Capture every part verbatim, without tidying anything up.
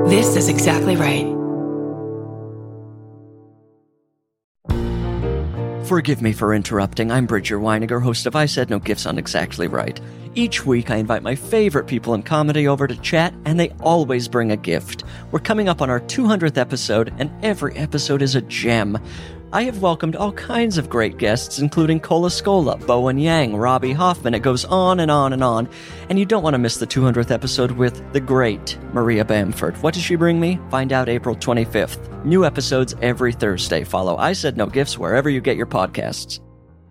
This is exactly right. Forgive me for interrupting. I'm Bridger Weiniger, host of I Said No Gifts on Exactly Right. Each week, I invite my favorite people in comedy over to chat, and they always bring a gift. We're coming up on our two hundredth episode, and every episode is a gem. I have welcomed all kinds of great guests, including Cola Scola, Bowen Yang, Robbie Hoffman. It goes on and on and on. And you don't want to miss the two hundredth episode with the great Maria Bamford. What does she bring me? Find out April twenty-fifth. New episodes every Thursday. Follow I Said No Gifts wherever you get your podcasts.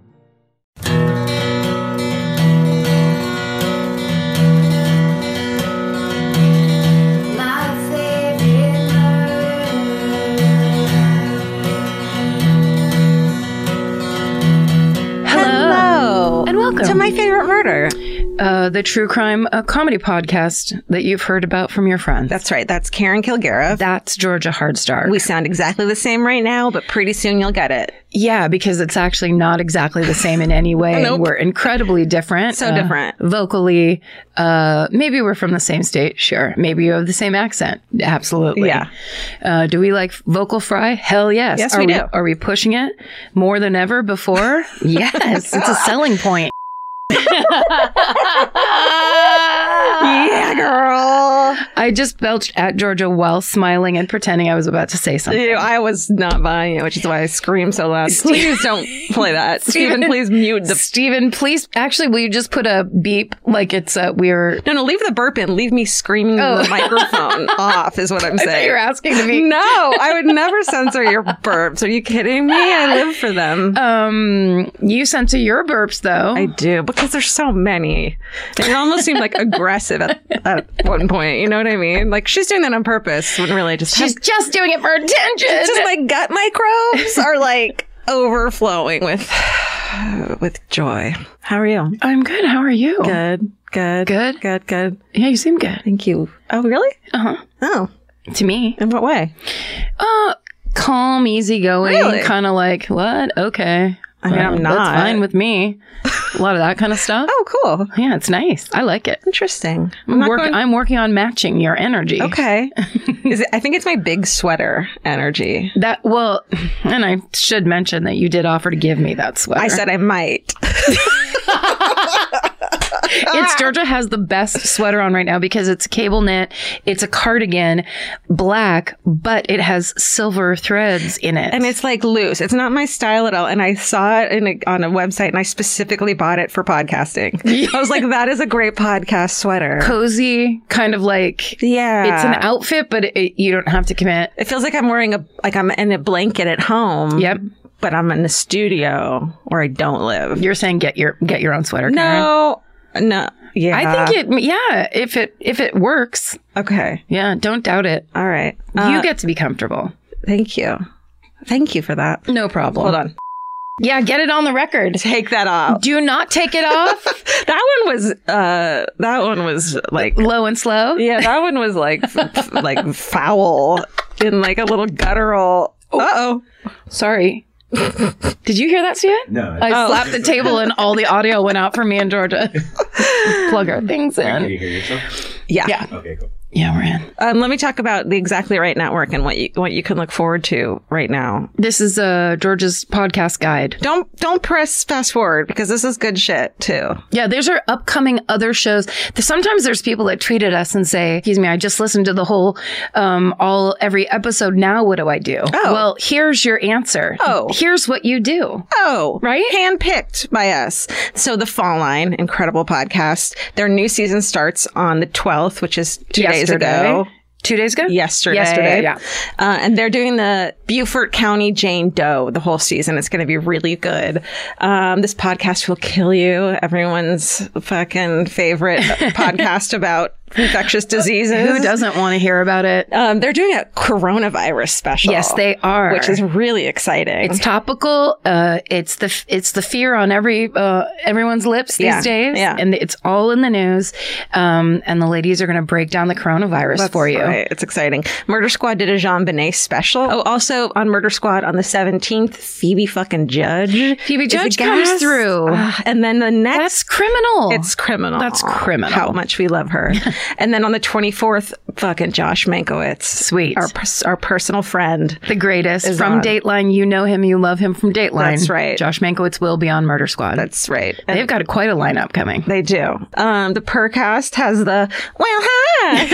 To My Favorite Murder. Uh, the true crime uh, comedy podcast that you've heard about from your friends. That's right. That's Karen Kilgariff. That's Georgia Hardstark. We sound exactly the same right now, but pretty soon you'll get it. Yeah, because it's actually not exactly the same in any way. Nope. We're incredibly different. So uh, different. Vocally. Uh, maybe we're from the same state. Sure. Maybe you have the same accent. Absolutely. Yeah. Uh, do we like vocal fry? Hell yes. Yes, are we do. Are we pushing it more than ever before? Yes. It's a selling point. Yeah, girl. I just belched at Georgia while smiling and pretending I was about to say something. Ew, I was not buying it, which is why I screamed so loud. Please don't play that. Stephen, please mute the... Stephen, please, actually, will you just put a beep like it's uh, we're... No, no, leave the burp in. Leave me screaming Oh. the microphone off is what I'm I saying. thought you were asking to be... No, I would never censor your burps. Are you kidding me? I live for them. Um, you censor your burps, though. I do, because there's so many. And it almost seemed like aggressive at, at one point. You know what I mean? Like, she's doing that on purpose when really just... She's just doing it for attention. It's just my gut microbes are like overflowing with with joy. How are you? I'm good. How are you? Good. Good. Good? Good. Good. Yeah, you seem good. Thank you. Oh, really? Uh-huh. Oh. To me. In what way? Uh, calm, easygoing. Really? Kind of like, what? Okay. I mean, Well, I'm not. That's fine with me. A lot of that kind of stuff. Oh, cool. Yeah, it's nice. I like it. Interesting. I'm I'm, not work- going- I'm working on matching your energy. Okay. Is it, I think it's my big sweater energy. That well, and I should mention that you did offer to give me that sweater. I said I might. It's Georgia has the best sweater on right now because it's cable knit. It's a cardigan, black, but it has silver threads in it. And it's like loose. It's not my style at all. And I saw it in a, on a website and I specifically bought it for podcasting. I was like, that is a great podcast sweater. cozy, kind of like Yeah. it's an outfit, but it, you don't have to commit. It feels like I'm wearing a, like I'm in a blanket at home. Yep. But I'm in the studio where I don't live. You're saying get your get your own sweater. Karen. No. No. Yeah. I think it. Yeah, if it if it works, Okay. yeah, don't doubt it. All right. you Uh, get to be comfortable. Thank you. Thank you for that. No problem. Hold on. Yeah, get it on the record. Take that off. Do not take it off. That one was, uh, that one was like, Low and slow. yeah, that one was like, f- like foul in like a little guttural. Uh oh. Sorry. Did you hear that, Steven? No. I Oh. slapped the table and all the audio went out for me and Georgia. Plug our things Can in. you hear yourself? Yeah. Yeah. Okay, cool. Yeah, we're in. Um, let me talk about the Exactly Right Network and what you what you can look forward to right now. This is uh, Georgia's podcast guide. Don't don't press fast forward because this is good shit too. Yeah, there's our upcoming other shows. Sometimes there's people that tweet at us and say, excuse me, I just listened to the whole, um, all, every episode. Now what do I do? Oh. Well, here's your answer. Oh. Here's what you do. Oh, Right? Handpicked by us. So the Fall Line, incredible podcast. Their new season starts on the twelfth, which is two days Yesterday. ago. Two days ago? Yesterday. Yesterday, yeah. Uh, and they're doing the Beaufort County Jane Doe the whole season. It's going to be really good. Um, this podcast will kill you. Everyone's fucking favorite podcast about infectious diseases. Who doesn't want to hear about it? Um, they're doing a coronavirus special. Yes, they are. Which is really exciting. It's topical. Uh, it's the it's the fear on every uh, everyone's lips these Yeah, days, yeah. and it's all in the news. Um, and the ladies are going to break down the coronavirus That's for you. right. It's exciting. Murder Squad did a Jean Benet special. Oh, also on Murder Squad on the seventeenth, Phoebe fucking Judge. Phoebe is a Judge comes guest. through. Ah, and then the next, That's criminal. it's criminal. That's criminal. How much we love her. And then on the twenty-fourth, fucking Josh Mankiewicz. Sweet. Our, our personal friend. The greatest. Is From on. Dateline, you know him, you love him from Dateline. That's right. Josh Mankiewicz will be on Murder Squad. That's right. And They've got quite a lineup coming. they do. Um, the Purrcast has the, well, hi,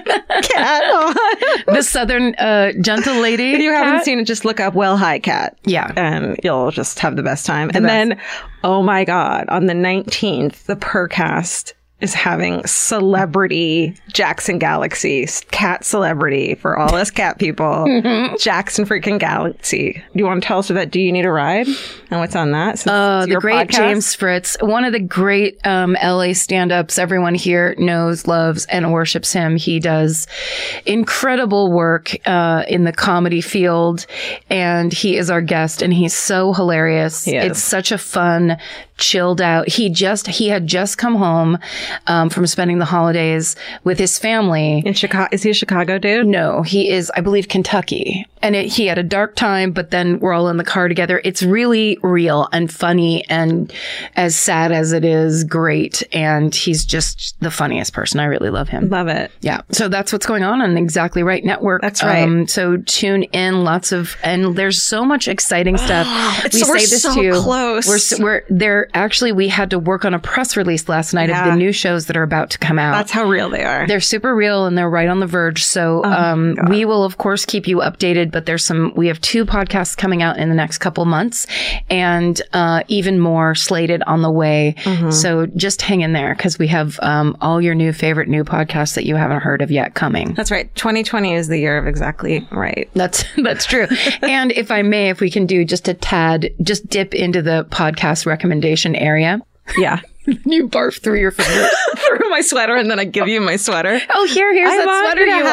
cat on. The Southern uh, gentle lady. If you haven't cat. seen it, just look up Well Hi Cat. Yeah. And you'll just have the best time. and best. then, oh my God, on the nineteenth, the Purrcast is having celebrity Jackson Galaxy, cat celebrity for all us cat people. Jackson freaking Galaxy. Do you want to tell us about Do You Need a Ride? And what's on that? Since Uh, it's the your great podcast? James Fritz, one of the great um, L A stand-ups everyone here knows, loves, and worships him. He does incredible work uh, in the comedy field, and he is our guest, and he's so hilarious. He is. It's such a fun, chilled out. He just he had just come home um, from spending the holidays with his family. In Chicago. Is he a Chicago dude? No, he is, I believe, Kentucky. And it, he had a dark time, but then we're all in the car together. It's really real and funny, and as sad as it is, great. And he's just the funniest person. I really love him. Love it. Yeah. So that's what's going on on Exactly Right Network. That's right. Um, so tune in. Lots of, and there's so much exciting stuff. It's- we're so close. We're, s- we're there. Actually, we had to work on a press release last night Yeah. of the new shows that are about to come out. That's how real they are. They're super real and they're right on the verge. So um, we will, of course, keep you updated. But there's some, we have two podcasts coming out in the next couple months and uh, even more slated on the way. So just hang in there because we have um, all your new favorite new podcasts that you haven't heard of yet coming. That's right. twenty twenty is the year of Exactly Right. That's that's true. And if I may, if we can do just a tad, just dip into the podcast recommendation area. Yeah. You barf through your fingers. Through my sweater, and then I give you my sweater. Oh, here, here's I that want sweater to you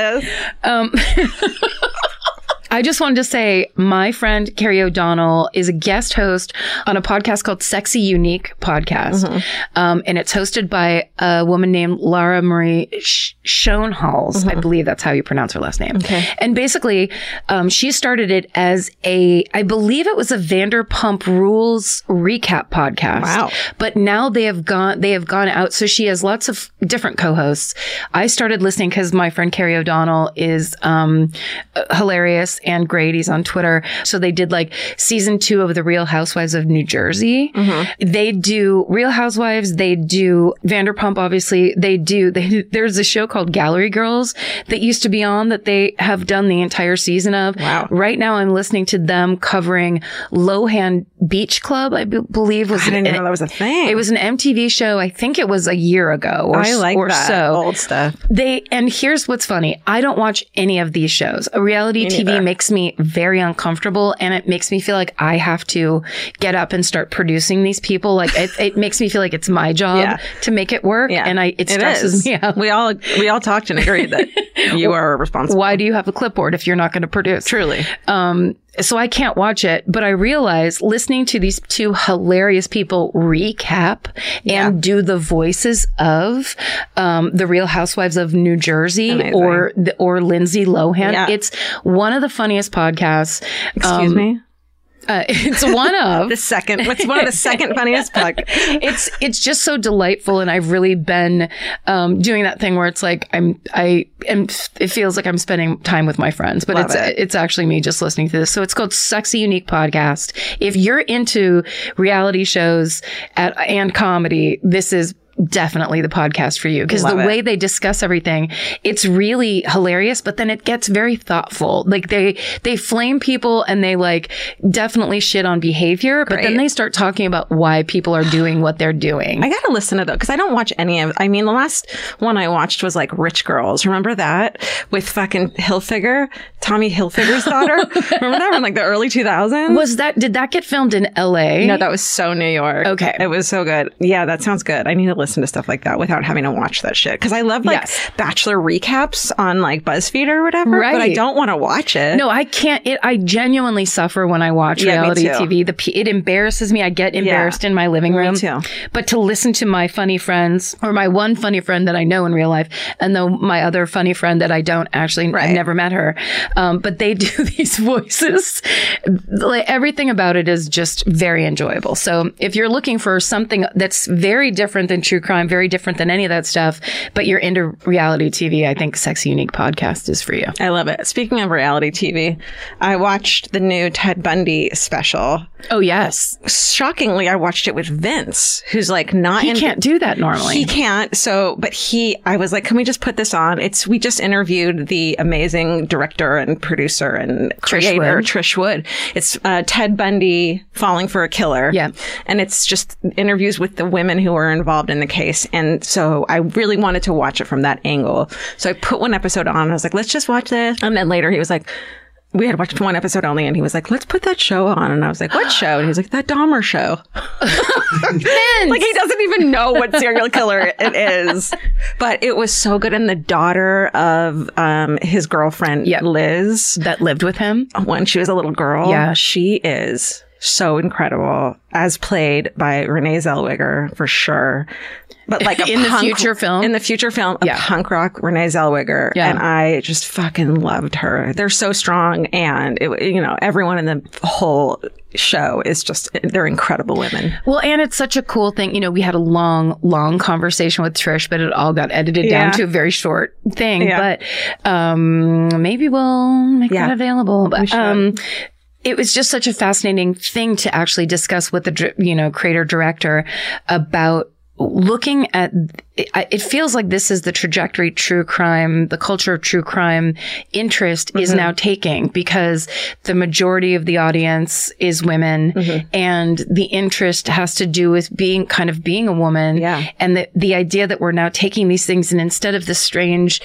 have wanted. this. Um, I just wanted to say my friend Carrie O'Donnell is a guest host on a podcast called Sexy Unique Podcast. Mm-hmm. Um, and it's hosted by a woman named Lara Marie Sh- Schoenhals. Mm-hmm. I believe that's how you pronounce her last name. Okay. And basically, um, she started it as a, I believe it was a Vanderpump Rules recap podcast. Wow. But now they have gone, they have gone out. So she has lots of different co-hosts. I started listening because my friend Carrie O'Donnell is, um, hilarious and great. He's on Twitter. So they did like season two of The Real Housewives of New Jersey. Mm-hmm. They do Real Housewives. They do Vanderpump, obviously. They do, they, there's a show called Gallery Girls that used to be on that they have done the entire season of. Wow. Right now I'm listening to them covering Lohan Beach Club, I b- believe was I didn't an, know that was a thing. It was an M T V show. I think it was a year ago or, I like or that so. old stuff. They, and here's what's funny. I don't watch any of these shows. A reality T V neither. makes me very uncomfortable and it makes me feel like I have to get up and start producing these people. Like it, it makes me feel like it's my job Yeah. to make it work. Yeah. And I, it It stresses is. me out. We all we all talked and agreed that you are responsible. Why do you have a clipboard if you're not going to produce? Truly. Um, so I can't watch it, but I realize listening to these two hilarious people recap Yeah. and do the voices of um, the Real Housewives of New Jersey Amazing. or the, or Lindsay Lohan. Yeah. It's one of the funniest podcasts. Excuse Um, me. Uh, it's one of The second. What's one of the second funniest podcasts? it's it's just so delightful, and I've really been um, doing that thing where it's like I'm I am. It feels like I'm spending time with my friends, but Love it's it. it's actually me just listening to this. So it's called Sexy Unique Podcast. If you're into reality shows at, and comedy, this is definitely the podcast for you because the Love it. way they discuss everything, it's really hilarious, but then it gets very thoughtful. Like they, they flame people and they like definitely shit on behavior, but then Great. they start talking about why people are doing what they're doing. I gotta listen to those because I don't watch any of. I mean, the last one I watched was like Rich Girls. Remember that with fucking Hilfiger, Tommy Hilfiger's daughter. Remember that from like the early two thousands? Was that, did that get filmed in L A? No, that was so New York. Okay. It was so good. Yeah, that sounds good. I need to listen to stuff like that without having to watch that shit. Because I love like Yes. Bachelor recaps on like BuzzFeed or whatever, but I Right. don't want to watch it. No, I can't. It, I genuinely suffer when I watch Yeah, me reality too. T V. The p- it embarrasses me. I get embarrassed in my living room. too. But to listen to my funny friends, or my one funny friend that I know in real life, and though my other funny friend that I don't actually, Right. I've never met her, um, but they do these voices. Like everything about it is just very enjoyable. So if you're looking for something that's very different than true true crime, very different than any of that stuff, but you're into reality T V, I think Sexy Unique podcast is for you. I love it. Speaking of reality T V, I watched the new Ted Bundy special. Oh, yes. Shockingly, I watched it with Vince, who's like not He in- can't do that normally. He can't. So, but he, I was like, can we just put this on? It's, we just interviewed the amazing director and producer and creator, Trish Wood. Trish Wood. It's uh, Ted Bundy Falling for a Killer. Yeah. And it's just interviews with the women who were involved in the case. And so I really wanted to watch it from that angle. So I put one episode on. I was like, let's just watch this. And then later he was like, we had watched one episode only, and he was like, let's put that show on. And I was like, what show? And he was like, that Dahmer show. Like, he doesn't even know what serial killer it is. But it was so good. And the daughter of um, his girlfriend, Yep. Liz, That lived with him. when she was a little girl, Yeah. she is so incredible, as played by Renee Zellweger, for sure. But like a In the punk- future film? in the future film, a Yeah. punk rock Renee Zellweger, Yeah. and I just fucking loved her. They're so strong, and it, you know, everyone in the whole show is just, they're incredible women. Well, and it's such a cool thing. You know, we had a long, long conversation with Trish, but it all got edited Yeah. down to a very short thing. Yeah. But um, maybe we'll make Yeah. that available. But should. um, it was just such a fascinating thing to actually discuss with the, dir- you know, creator director about looking at, it, it feels like this is the trajectory true crime, the culture of true crime interest is now taking, because the majority of the audience is women, and the interest has to do with being kind of being a woman. Yeah. And the, the idea that we're now taking these things, and instead of the strange,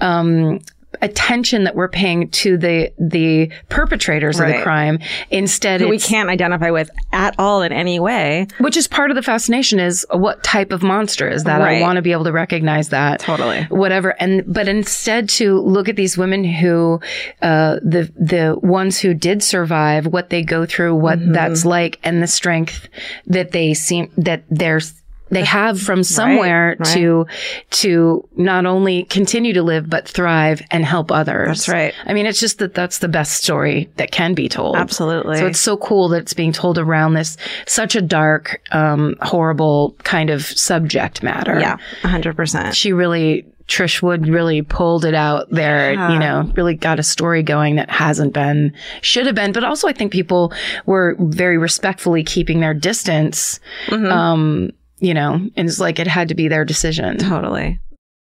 um, attention that we're paying to the the perpetrators of Right. the crime, instead Who we it's, can't identify with at all in any way. which is part of the fascination, is what type of monster is that? Right. I want to be able to recognize that. Totally. Whatever. And, but instead to look at these women who, uh, the, the ones who did survive, what they go through, what Mm-hmm. that's like, and the strength that they seem, that there's, they have from somewhere right. to, to not only continue to live, but thrive and help others. That's right. I mean, it's just that that's the best story that can be told. Absolutely. So it's so cool that it's being told around this such a dark, um, horrible kind of subject matter. Yeah, one hundred percent. She really, Trish Wood really pulled it out there, Yeah. you know, really got a story going that hasn't been, should have been. But also I think people were very respectfully keeping their distance. Um, you know, and it's like it had to be their decision. Totally.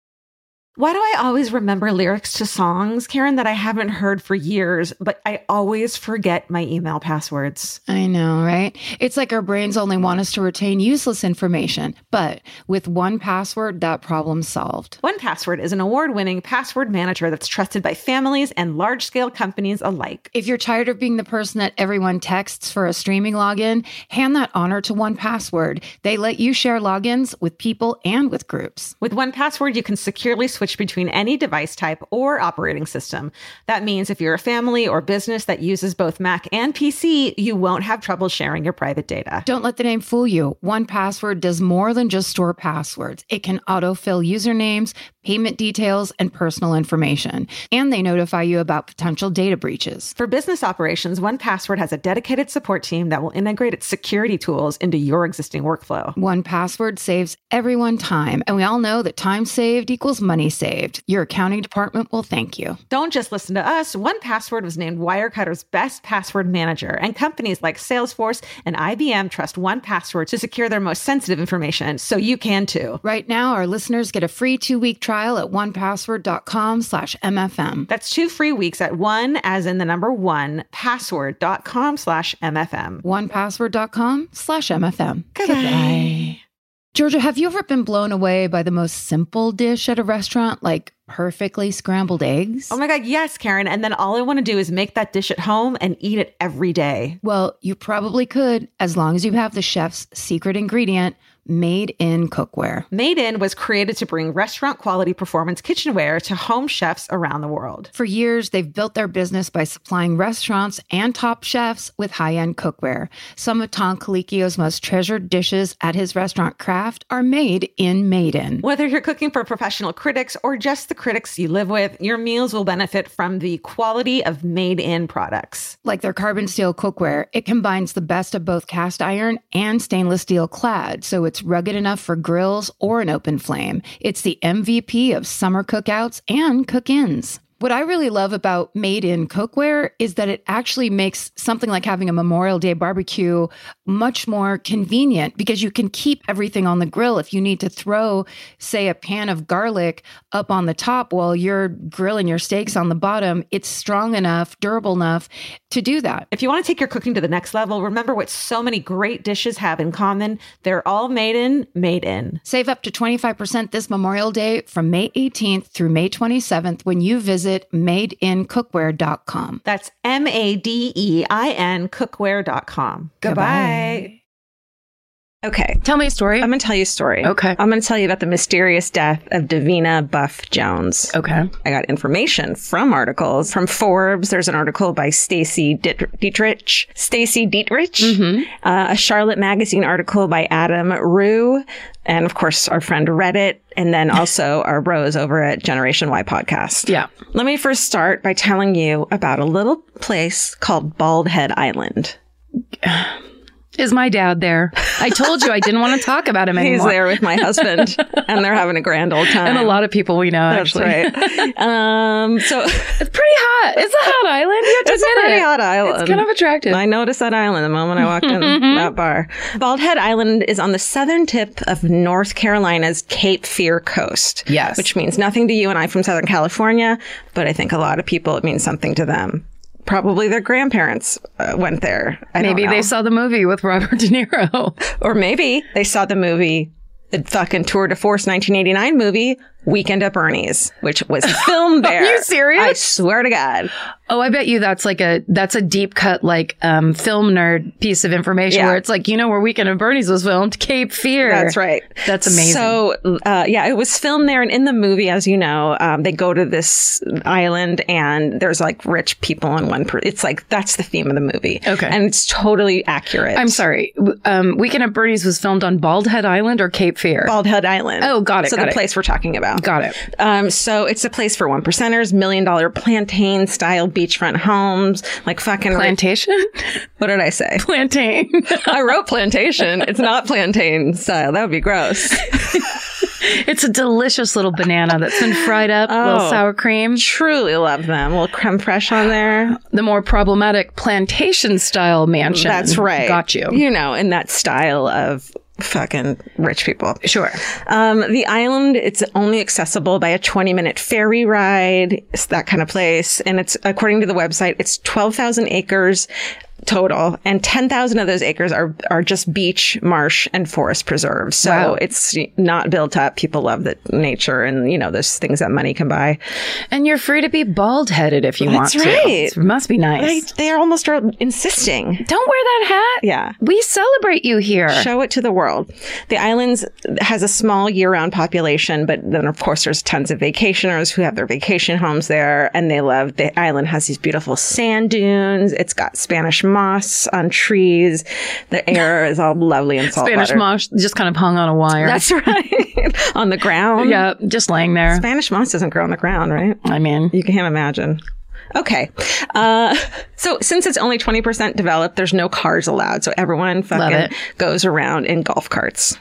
Why do I always remember lyrics to songs, Karen, that I haven't heard for years, but I always forget my email passwords? I know, right? It's like our brains only want us to retain useless information. But with one password, that problem's solved. one Password is an award-winning password manager that's trusted by families and large-scale companies alike. If you're tired of being the person that everyone texts for a streaming login, hand that honor to one Password. They let you share logins with people and with groups. With one Password, you can securely switch between any device type or operating system. That means if you're a family or business that uses both Mac and P C, you won't have trouble sharing your private data. Don't let the name fool you. one Password does more than just store passwords. It can autofill usernames, payment details, and personal information. And they notify you about potential data breaches. For business operations, one Password has a dedicated support team that will integrate its security tools into your existing workflow. one Password saves everyone time, and we all know that time saved equals money saved. Your accounting department will thank you. Don't just listen to us. one Password was named Wirecutter's best password manager, and companies like Salesforce and I B M trust one Password to secure their most sensitive information, so you can too. Right now, our listeners get a free two-week trial at one password dot com slash M F M. That's two free weeks at one, as in the number one, password.com slash MFM. one password dot com slash M F M. Goodbye. Georgia, have you ever been blown away by the most simple dish at a restaurant, like perfectly scrambled eggs? Oh my God, yes, Karen. And then all I want to do is make that dish at home and eat it every day. Well, you probably could, as long as you have the chef's secret ingredient, Made in Cookware. Made In was created to bring restaurant quality performance kitchenware to home chefs around the world. For years, they've built their business by supplying restaurants and top chefs with high-end cookware. Some of Tom Colicchio's most treasured dishes at his restaurant Craft are made in Made In. Whether you're cooking for professional critics or just the critics you live with, your meals will benefit from the quality of Made In products. Like their carbon steel cookware, it combines the best of both cast iron and stainless steel clad, so it's it's rugged enough for grills or an open flame. It's the M V P of summer cookouts and cook-ins. What I really love about Made in Cookware is that it actually makes something like having a Memorial Day barbecue much more convenient because you can keep everything on the grill. If you need to throw, say, a pan of garlic up on the top while you're grilling your steaks on the bottom, it's strong enough, durable enough to do that. If you want to take your cooking to the next level, remember what so many great dishes have in common. They're all made in, made in. Save up to twenty-five percent this Memorial Day from May eighteenth through May twenty-seventh when you visit made in cookware dot com. That's M A D E I N cookware dot com. Goodbye. Okay. Tell me a story. I'm going to tell you a story. Okay. I'm going to tell you about the mysterious death of Davina Buff Jones. Okay. I got information from articles from Forbes. There's an article by Stacy Dietrich. Stacy Dietrich. Mm-hmm. Uh, a Charlotte Magazine article by Adam Rue. And of course, our friend Reddit. And then also our bros over at Generation Y Podcast. Yeah. Let me first start by telling you about a little place called Bald Head Island. Is my dad there? I told you I didn't want to talk about him anymore. He's there with my husband, and they're having a grand old time. And a lot of people we know, That's actually. right. um, so it's pretty hot. It's a hot island. You have to it's a admit pretty it. hot island. It's kind of attractive. I noticed that island the moment I walked in that bar. Bald Head Island is on the southern tip of North Carolina's Cape Fear coast. Yes. Which means nothing to you and I from Southern California, but I think a lot of people, it means something to them. Probably their grandparents uh, went there. I Maybe don't know. they saw the movie with Robert De Niro. Or maybe they saw the movie, the fucking Tour de Force nineteen eighty-nine movie, Weekend at Bernie's, which was filmed there. Are you serious? I swear to God. Oh, I bet you that's like a that's a deep cut like um, film nerd piece of information Yeah. where it's like, you know where Weekend at Bernie's was filmed? Cape Fear. That's right. That's amazing. So, uh, yeah, it was filmed there. And in the movie, as you know, um, they go to this island and there's like rich people in one. Per- it's like that's the theme of the movie. Okay. And it's totally accurate. I'm sorry. W- Um, Weekend at Bernie's was filmed on Bald Head Island or Cape Fear? Bald Head Island. Oh, got it, So got the it. place we're talking about. Got it. Um, so it's a place for one percenters, million dollar plantain style beachfront homes, like fucking Plantation? What did I say? Plantain. I wrote plantation. It's not plantain style. That would be gross. It's a delicious little banana that's been fried up, a little Oh. sour cream. Truly love them. A little creme fraiche on there. The more problematic plantation style mansion. That's right. Got you. You know, in that style of fucking rich people. Sure. Um, the island, it's only accessible by a twenty minute ferry ride. It's that kind of place. And it's, according to the website, it's twelve thousand acres total, and ten thousand of those acres are are just beach, marsh, and forest preserves. So Wow. it's not built up. People love the nature and, you know, those things that money can buy. And you're free to be bald headed if you That's want to. right. It must be They, nice. they are almost are insisting. Don't wear that hat. Yeah. We celebrate you here. Show it to the world. The islands has a small year-round population, but then of course there's tons of vacationers who have their vacation homes there, and they love the island. Has these beautiful sand dunes. It's got Spanish moss on trees. The air is all lovely and saltwater. Spanish moss just kind of hung on a wire. That's right. On the ground. yeah, just laying there. Spanish moss doesn't grow on the ground, right? I mean, You can't imagine. Okay. Uh, so since it's only twenty percent developed, there's no cars allowed. So everyone fucking it. goes around in golf carts.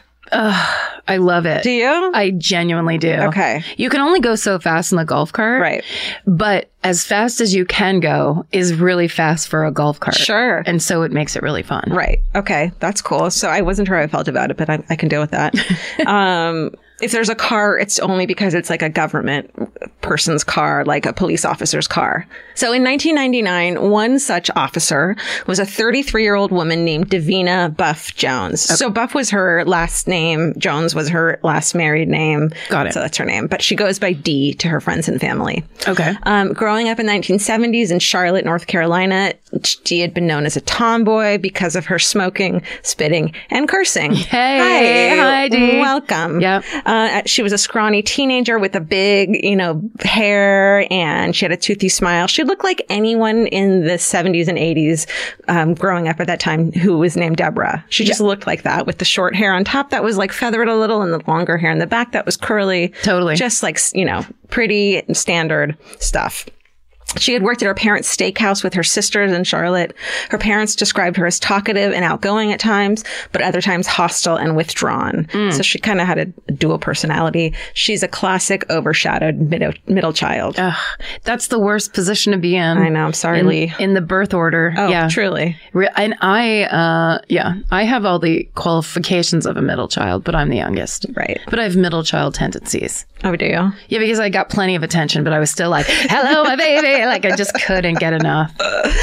I love it. Do you? I genuinely do. Okay. You can only go so fast in the golf cart. Right. But as fast as you can go is really fast for a golf cart. Sure. And so it makes it really fun. Right. Okay. That's cool. So I wasn't sure how I felt about it, but I, I can deal with that. um, if there's a car, it's only because it's like a government person's car, like a police officer's car. So in nineteen ninety-nine, one such officer was a thirty-three year old woman named Davina Buff Jones. Okay. So Buff was her last name. Jones was her last married name. Got it. So that's her name. But she goes by D to her friends and family. Okay. Um, growing up in the nineteen seventies in Charlotte, North Carolina, Dee had been known as a tomboy because of her smoking, spitting, and cursing. Hey. Hi, Hi, Dee. Welcome. Yep. Uh, she was a scrawny teenager with a big, you know, hair, and she had a toothy smile. She looked like anyone in the seventies and eighties um, growing up at that time who was named Deborah. She just yeah. looked like that, with the short hair on top that was like feathered a little, and the longer hair in the back that was curly. Totally. Just like, you know, pretty standard stuff. She had worked at her parents' steakhouse with her sisters in Charlotte. Her parents described her as talkative and outgoing at times, but other times hostile and withdrawn. Mm. So she kind of had a dual personality. She's a classic overshadowed middle, middle child. Ugh, that's the worst position to be in. I know. I'm sorry, in, Lee. In the birth order. Oh, yeah. truly. Re- and I, uh, yeah, I have all the qualifications of a middle child, but I'm the youngest. Right. But I have middle child tendencies. Oh, do you? Yeah, because I got plenty of attention, but I was still like, hello, my baby. Like, I just couldn't get enough.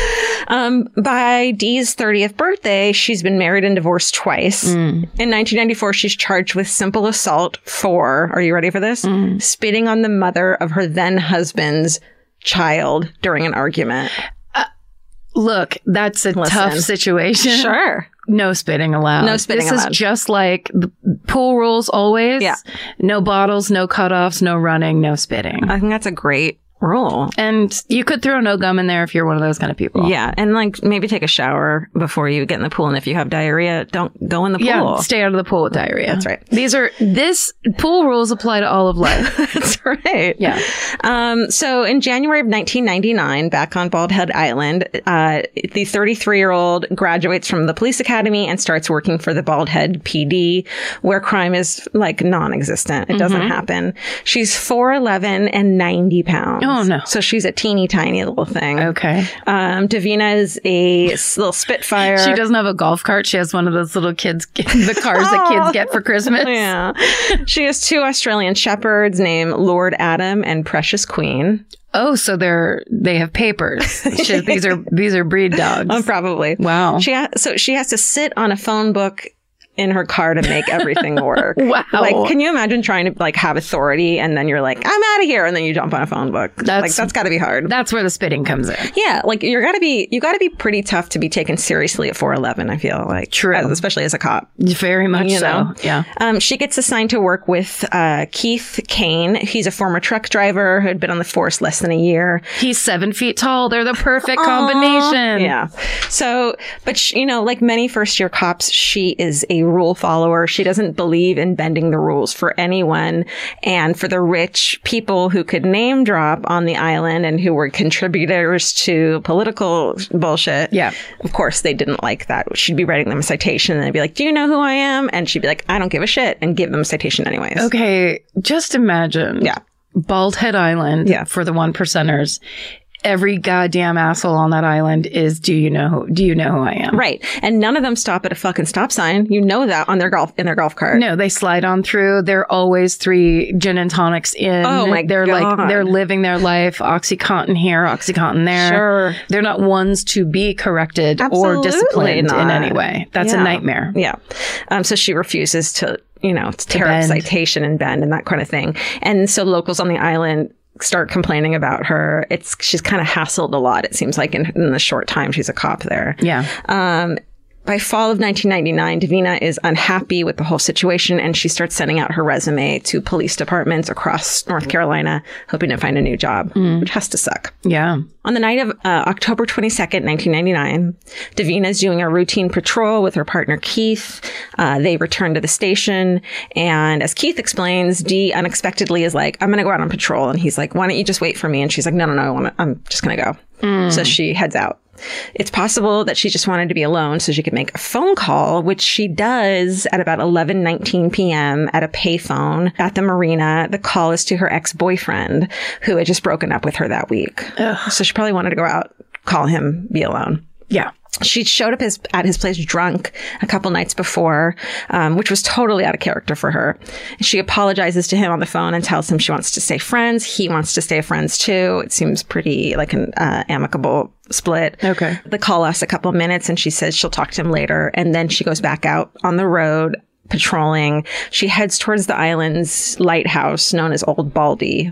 Um, by Dee's thirtieth birthday, she's been married and divorced twice. Mm. In nineteen ninety-four, she's charged with simple assault for, are you ready for this? Mm. Spitting on the mother of her then husband's child during an argument. Uh, look, that's a Listen. tough situation. Sure. No spitting allowed. No spitting this allowed. This is just like the pool rules always. Yeah. No bottles, no cutoffs, no running, no spitting. I think that's a great rule. And you could throw no gum in there if you're one of those kind of people. Yeah. And like maybe take a shower before you get in the pool. And if you have diarrhea, don't go in the pool. Yeah, stay out of the pool with diarrhea. That's right. These are, this pool rules apply to all of life. That's right. Yeah. Um, so in January of nineteen ninety-nine, back on Bald Head Island, uh, the thirty-three-year-old graduates from the police academy and starts working for the Bald Head P D, where crime is like non-existent. It doesn't mm-hmm. happen. She's four eleven and ninety pounds. Oh, no. So she's a teeny tiny little thing. Okay. Um, Davina is a little Spitfire. She doesn't have a golf cart. She has one of those little kids, the cars that kids get for Christmas. Yeah. She has two Australian shepherds named Lord Adam and Precious Queen. Oh, so they're they have papers. She, these are these are breed dogs. Oh, probably. Wow. She ha- so she has to sit on a phone book in her car to make everything work. Wow. Like, can you imagine trying to like have authority and then you're like, I'm out of here, and then you jump on a phone book? That's, like that's got to be hard. That's where the spitting comes in. Yeah, like you're got to be you got to be pretty tough to be taken seriously at four eleven. I feel like, true, as, especially as a cop. Very much you know? so. Yeah. Um, she gets assigned to work with uh, Keith Kane. He's a former truck driver who had been on the force less than a year. He's seven feet tall. They're the perfect combination. Yeah. So, but she, you know, like many first year cops, she is a rule follower. She doesn't believe in bending the rules for anyone. And for the rich people who could name drop on the island and who were contributors to political bullshit. Yeah. Of course, they didn't like that. She'd be writing them a citation and they'd be like, do you know who I am? And she'd be like, I don't give a shit, and give them a citation anyways. Okay. Just imagine. Yeah. Bald Head Island. Yeah. For the one percenters. Every goddamn asshole on that island is, do you know who, do you know who I am? Right. And none of them stop at a fucking stop sign. You know that on their golf, in their golf cart. No, they slide on through. They're always three gin and tonics in. Oh my they're God. like, they're living their life. Oxycontin here, Oxycontin there. Sure. They're not ones to be corrected Absolutely or disciplined not. in any way. That's yeah. a nightmare. Yeah. Um, so she refuses to, you know, tear up bend. citation and bend and that kind of thing. And so locals on the island start complaining about her. It's she's kind of hassled a lot, it seems like, in, in the short time she's a cop there. Yeah. Um, by fall of nineteen ninety-nine, Davina is unhappy with the whole situation, and she starts sending out her resume to police departments across North Carolina, hoping to find a new job, mm. which has to suck. Yeah. On the night of uh, October twenty-second, nineteen ninety-nine, Davina is doing a routine patrol with her partner, Keith. Uh, they return to the station. And as Keith explains, Dee unexpectedly is like, I'm going to go out on patrol. And he's like, why don't you just wait for me? And she's like, no, no, no, I wanna, I'm just going to go. Mm. So she heads out. It's possible that she just wanted to be alone so she could make a phone call, which she does at about eleven nineteen p.m. at a payphone at the marina. The call is to her ex-boyfriend, who had just broken up with her that week. Ugh. So she probably wanted to go out, call him, be alone. Yeah. She showed up his, at his place drunk a couple nights before, um, which was totally out of character for her. She apologizes to him on the phone and tells him she wants to stay friends. He wants to stay friends too. It seems pretty like an uh, amicable split. Okay. The call lasts a couple minutes and she says she'll talk to him later. And then she goes back out on the road patrolling. She heads towards the island's lighthouse known as Old Baldy.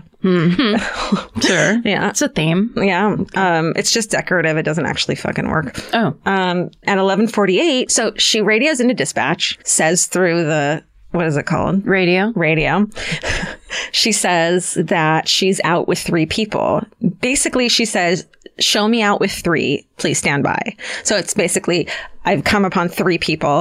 Mm-hmm. Sure. Yeah. It's a theme. Yeah. Um, it's just decorative. It doesn't actually fucking work. Oh. Um, at eleven forty-eight, so she radios into dispatch, says through the, what is it called? Radio. Radio. She says that she's out with three people. Basically, she says, show me out with three. Please stand by. So it's basically, I've come upon three people.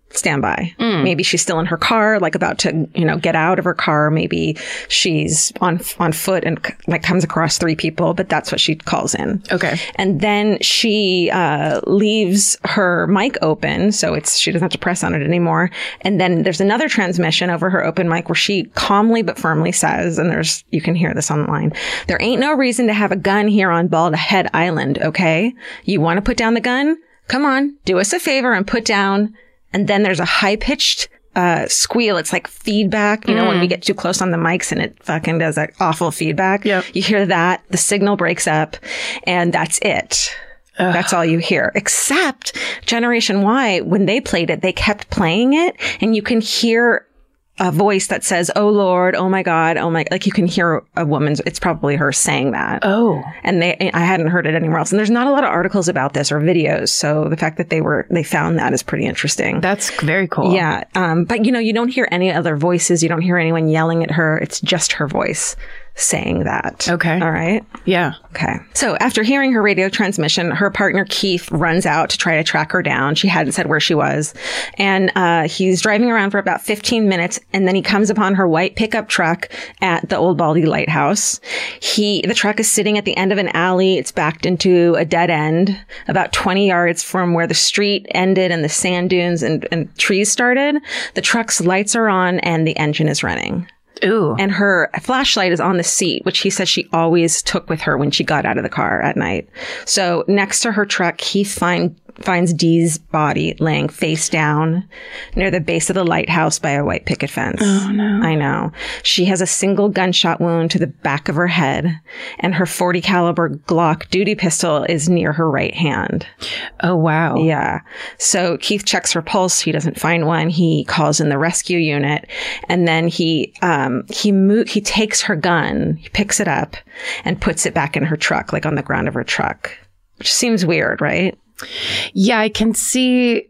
standby. Mm. Maybe she's still in her car, like about to, you know, get out of her car. Maybe she's on on foot and like comes across three people, but that's what she calls in. Okay. And then she uh, leaves her mic open, so it's she doesn't have to press on it anymore. And then there's another transmission over her open mic where she calmly but firmly says, and there's you can hear this online, there ain't no reason to have a gun here on Bald Head Island, okay? You want to put down the gun? Come on, do us a favor and put down. And then there's a high-pitched uh, squeal. It's like feedback, you know, mm. when we get too close on the mics and it fucking does that awful feedback. Yep. You hear that, the signal breaks up, and that's it. Ugh. That's all you hear. Except Generation Y, when they played it, they kept playing it, and you can hear a voice that says, "Oh Lord, oh my God, oh my," like you can hear a woman's, it's probably her saying that. Oh. And they, I hadn't heard it anywhere else. And there's not a lot of articles about this or videos. So the fact that they were, they found that is pretty interesting. That's very cool. Yeah. Um, but you know, you don't hear any other voices. You don't hear anyone yelling at her. It's just her voice saying that. Okay. All right. Yeah. Okay. So after hearing her radio transmission, her partner Keith runs out to try to track her down. She hadn't said where she was. And uh, he's driving around for about fifteen minutes. And then he comes upon her white pickup truck at the Old Baldy Lighthouse. He, the truck is sitting at the end of an alley. It's backed into a dead end about twenty yards from where the street ended and the sand dunes and, and trees started. The truck's lights are on and the engine is running. Ooh. And her flashlight is on the seat, which he says she always took with her when she got out of the car at night. So next to her truck, he find, finds Dee's body laying face down near the base of the lighthouse by a white picket fence. Oh, no. I know. She has a single gunshot wound to the back of her head, and her forty caliber Glock duty pistol is near her right hand. Oh, wow. Yeah. So Keith checks her pulse. He doesn't find one. He calls in the rescue unit, and then he um he mo- he takes her gun, he picks it up, and puts it back in her truck, like on the ground of her truck, which seems weird, right? Yeah, I can see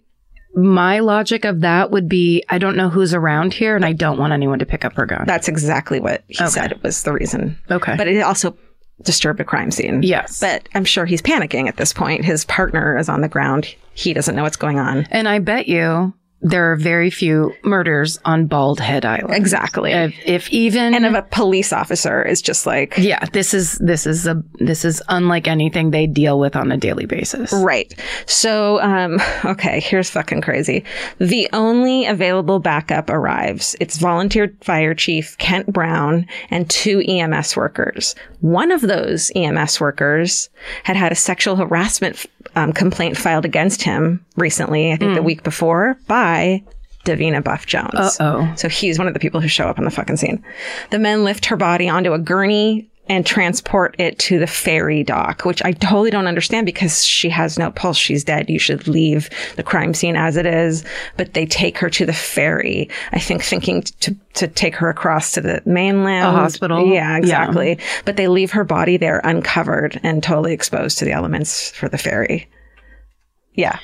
my logic of that would be, I don't know who's around here and I don't want anyone to pick up her gun. That's exactly what he Okay. said was the reason. Okay. But it also disturbed a crime scene. Yes. But I'm sure he's panicking at this point. His partner is on the ground. He doesn't know what's going on. And I bet you there are very few murders on Bald Head Island. Exactly. If, if even... And if a police officer is just like... Yeah, this is this is a this is unlike anything they deal with on a daily basis. Right. So, um, okay, here's fucking crazy. The only available backup arrives. It's volunteer fire chief Kent Brown and two E M S workers. One of those E M S workers had had a sexual harassment um, complaint filed against him recently, I think mm. the week before, by Davina Buff Jones. Uh-oh. So he's one of the people who show up on the fucking scene. The men lift her body onto a gurney and transport it to the ferry dock, which I totally don't understand because she has no pulse. She's dead. You should leave the crime scene as it is. But they take her to the ferry, I think thinking to, to take her across to the mainland. A hospital. Yeah, exactly. Yeah. But they leave her body there uncovered and totally exposed to the elements for the ferry. Yeah.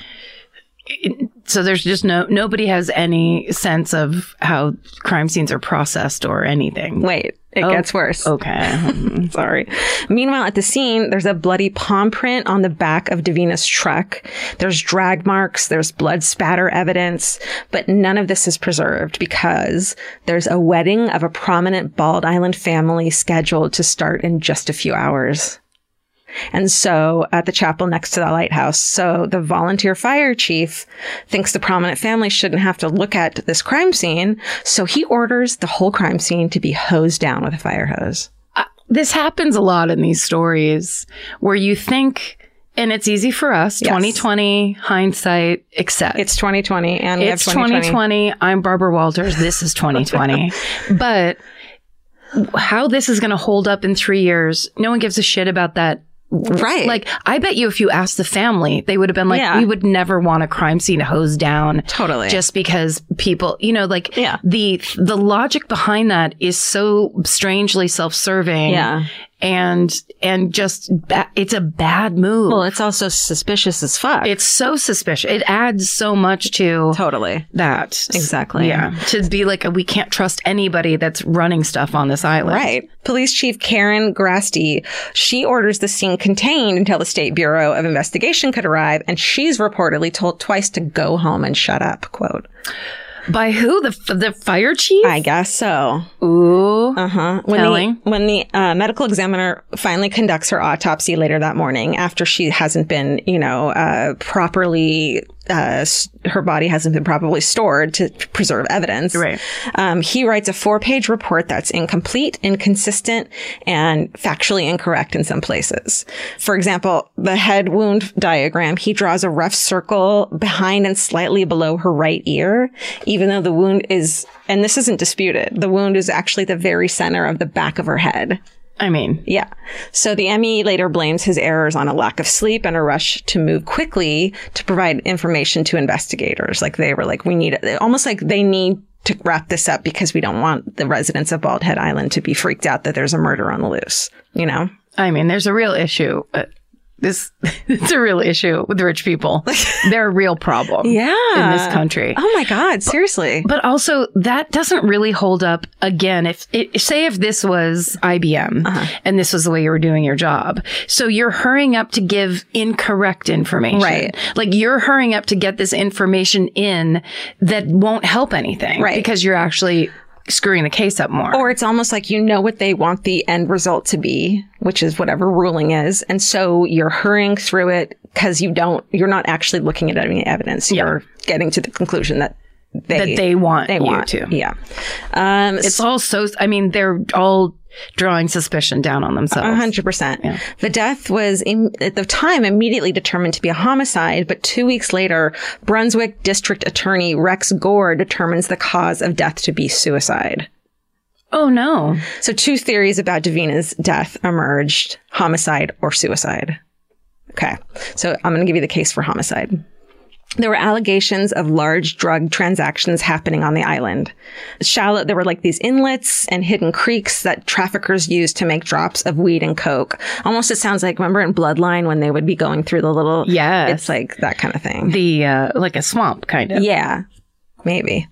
So there's just no, nobody has any sense of how crime scenes are processed or anything. Wait, it oh, gets worse. Okay. Sorry. Meanwhile, at the scene, there's a bloody palm print on the back of Davina's truck. There's drag marks. There's blood spatter evidence. But none of this is preserved because there's a wedding of a prominent Bald Island family scheduled to start in just a few hours. And so at the chapel next to the lighthouse, so the volunteer fire chief thinks the prominent family shouldn't have to look at this crime scene. So he orders the whole crime scene to be hosed down with a fire hose. Uh, this happens a lot in these stories where you think, and it's easy for us, yes. twenty twenty, hindsight, accept. It's twenty twenty and we it's have twenty twenty. twenty twenty. I'm Barbara Walters. This is twenty twenty. But how this is going to hold up in three years, no one gives a shit about that. Right. Like, I bet you if you asked the family, they would have been like, yeah. we would never want a crime scene hosed down. Totally. Just because people, you know, like yeah. the the logic behind that is so strangely self-serving. Yeah. and and just ba- it's a bad move. Well, it's also suspicious as fuck. It's so suspicious. It adds so much to totally that. Exactly. Yeah. To be like, a, we can't trust anybody that's running stuff on this island. Right. Police Chief Karen Grasty, she orders the scene contained until the State Bureau of Investigation could arrive, and she's reportedly told twice to go home and shut up, quote. By who? The the fire chief? I guess so. Ooh. Uh-huh. When Telling. the, when the uh, medical examiner finally conducts her autopsy later that morning, after she hasn't been, you know, uh, properly, uh, her body hasn't been properly stored to preserve evidence. Right. Um, he writes a four-page report that's incomplete, inconsistent, and factually incorrect in some places. For example, the head wound diagram, he draws a rough circle behind and slightly below her right ear, even though the wound is, and this isn't disputed, the wound is actually the very center of the back of her head. I mean, Yeah. So the M E later blames his errors on a lack of sleep and a rush to move quickly to provide information to investigators. Like they were like, we need it. Almost like they need to wrap this up because we don't want the residents of Bald Head Island to be freaked out that there's a murder on the loose, you know? I mean, there's a real issue. Uh, this it's a real issue with rich people. They're a real problem. Yeah. In this country. Oh my God. Seriously. But also, that doesn't really hold up. Again, if it, say if this was I B M Uh-huh. and this was the way you were doing your job, so you're hurrying up to give incorrect information, Right. Like you're hurrying up to get this information in that won't help anything, Right. Because you're actually screwing the case up more. Or it's almost like you know what they want the end result to be, which is whatever ruling is. And so you're hurrying through it because you don't, you're not actually looking at any evidence. Yeah. You're getting to the conclusion that they, that they want they you want to. Yeah. Um, It's all so, I mean, they're all drawing suspicion down on themselves. A hundred percent. The death was in, at the time immediately determined to be a homicide, but two weeks later, Brunswick District Attorney Rex Gore determines the cause of death to be suicide. Oh, no. So two theories about Davina's death emerged: homicide or suicide. Okay. So I'm going to give you the case for homicide. There were allegations of large drug transactions happening on the island. Shallow, there were like these inlets and hidden creeks that traffickers used to make drops of weed and coke. Almost it sounds like, remember in Bloodline when they would be going through the little, Yes. it's like that kind of thing. The, uh, like a swamp, kind of. Yeah, maybe.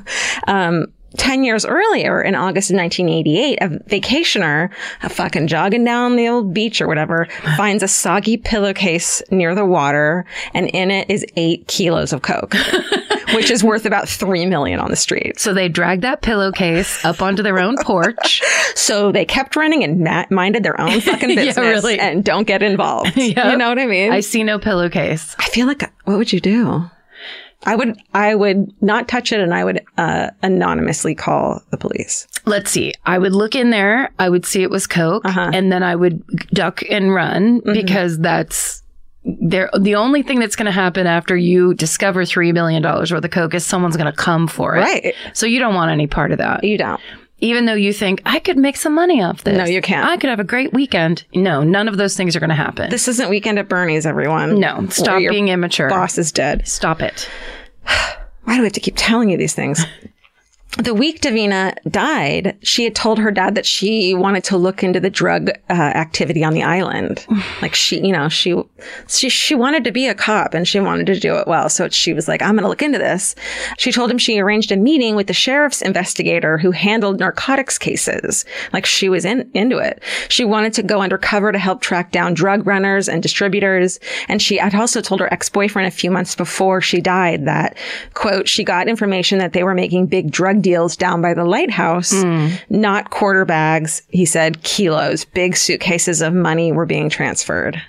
um, Ten years earlier, in August of nineteen eighty-eight, a vacationer, a fucking jogging down the old beach or whatever, finds a soggy pillowcase near the water, and in it is eight kilos of coke, which is worth about three million on the street. So they dragged that pillowcase up onto their own porch. So they kept running and ma- minded their own fucking Yeah, business really. and don't get involved. Yep. You know what I mean? I see no pillowcase. I feel like, what would you do? I would, I would not touch it, and I would uh, anonymously call the police. Let's see. I would look in there. I would see it was coke, Uh-huh. and then I would duck and run because that's there. The only thing that's going to happen after you discover three million dollars worth of coke is someone's going to come for it. Right. So you don't want any part of that. You don't. Even though you think I could make some money off this. No, you can't. I could have a great weekend. No, none of those things are going to happen. This isn't Weekend at Bernie's, everyone. no, stop Or your being immature. Boss is dead. Stop it. Why do we have to keep telling you these things? The week Davina died, she had told her dad that she wanted to look into the drug uh, activity on the island. Like she, you know, she, she, she wanted to be a cop and she wanted to do it well. So she was like, I'm going to look into this. She told him she arranged a meeting with the sheriff's investigator who handled narcotics cases. Like she was in, into it. She wanted to go undercover to help track down drug runners and distributors. And she had also told her ex-boyfriend a few months before she died that, quote, she got information that they were making big drug deals down by the lighthouse, not quarter bags. He said kilos, big suitcases of money were being transferred.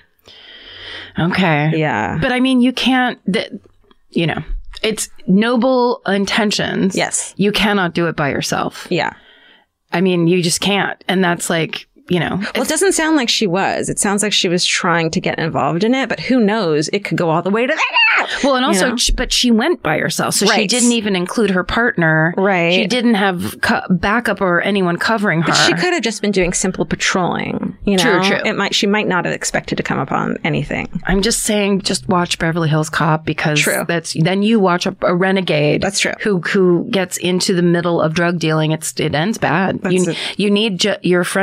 Okay. Yeah. But I mean, you can't, th- you know, it's noble intentions. Yes. You cannot do it by yourself. Yeah. I mean, you just can't. And that's like, you know. Well, it doesn't sound like she was. It sounds like she was trying to get involved in it, but who knows? It could go all the way to that. Well, and also, You know? she, but she went by herself. So she Right. didn't even include her partner. Right. She didn't have co- backup or anyone covering her. But she could have just been doing simple patrolling. You know, True, true. It might. She might not have expected to come upon anything. I'm just saying, just watch Beverly Hills Cop because True. that's then you watch a, a renegade. That's true. Who who gets into the middle of drug dealing? It's it ends bad. That's You it. you need ju- your friend Judge Reiniger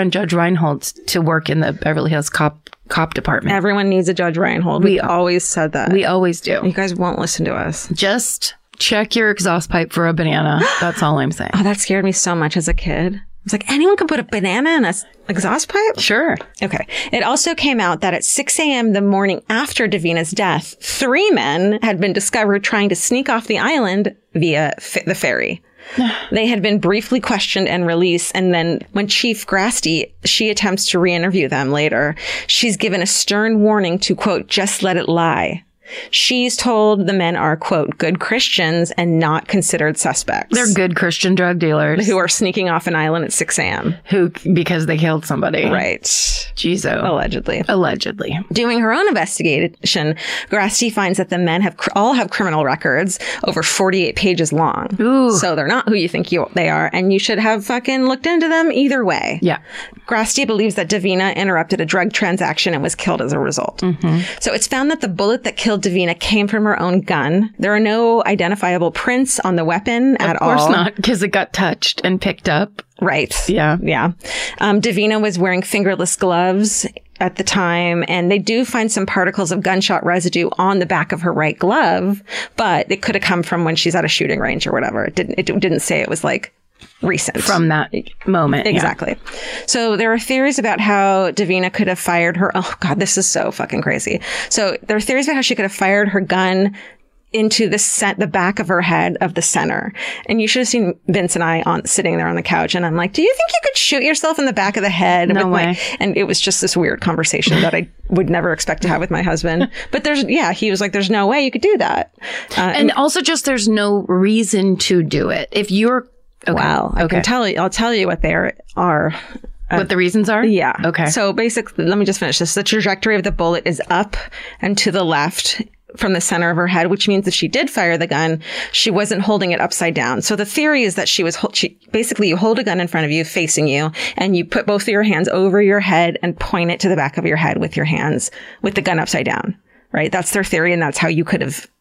Reinhold to work in the Beverly Hills cop cop department. Everyone needs a Judge Reinhold. We, we always said that. We always do. You guys won't listen to us. Just check your exhaust pipe for a banana. That's all I'm saying. Oh, that scared me so much as a kid. I was like, anyone can put a banana in a s- exhaust pipe? Sure. Okay. It also came out that at six a.m. the morning after Davina's death, three men had been discovered trying to sneak off the island via f- the ferry. They had been briefly questioned and released. And then when Chief Grasty, she attempts to re-interview them later, she's given a stern warning to, quote, just let it lie. She's told the men are, quote, good Christians and not considered suspects. They're good Christian drug dealers. Who are sneaking off an island at six a.m. Who, because they killed somebody. Right. Jeezo. Allegedly. Allegedly. Doing her own investigation, Grasty finds that the men have cr- all have criminal records over forty-eight pages long. Ooh. So they're not who you think you they are, and you should have fucking looked into them either way. Yeah. Grasty believes that Davina interrupted a drug transaction and was killed as a result. Mm-hmm. So it's found that the bullet that killed Davina came from her own gun. There are no identifiable prints on the weapon at all. Of course not, because it got touched and picked up. Right. Yeah. Yeah. Um, Davina was wearing fingerless gloves at the time, and they do find some particles of gunshot residue on the back of her right glove, but it could have come from when she's at a shooting range or whatever. It didn't, it didn't say it was like recent. From that moment. Exactly. Yeah. So there are theories about how Davina could have fired her. Oh God, this is so fucking crazy. So there are theories about how she could have fired her gun into the set, the back of her head of the center. And you should have seen Vince and I on sitting there on the couch. And I'm like, do you think you could shoot yourself in the back of the head? No with way. My, and it was just this weird conversation that I would never expect to have with my husband. But there's, yeah, he was like, there's no way you could do that. Uh, and, and also just there's no reason to do it. If you're, okay. Wow. I okay. can tell you, I'll tell you what they are. Uh, what the reasons are? Yeah. Okay. So basically, let me just finish this. The trajectory of the bullet is up and to the left from the center of her head, which means if she did fire the gun, she wasn't holding it upside down. So the theory is that she was, she, basically you hold a gun in front of you, facing you, and you put both of your hands over your head and point it to the back of your head with your hands, with the gun upside down, right? That's their theory, and that's how you could have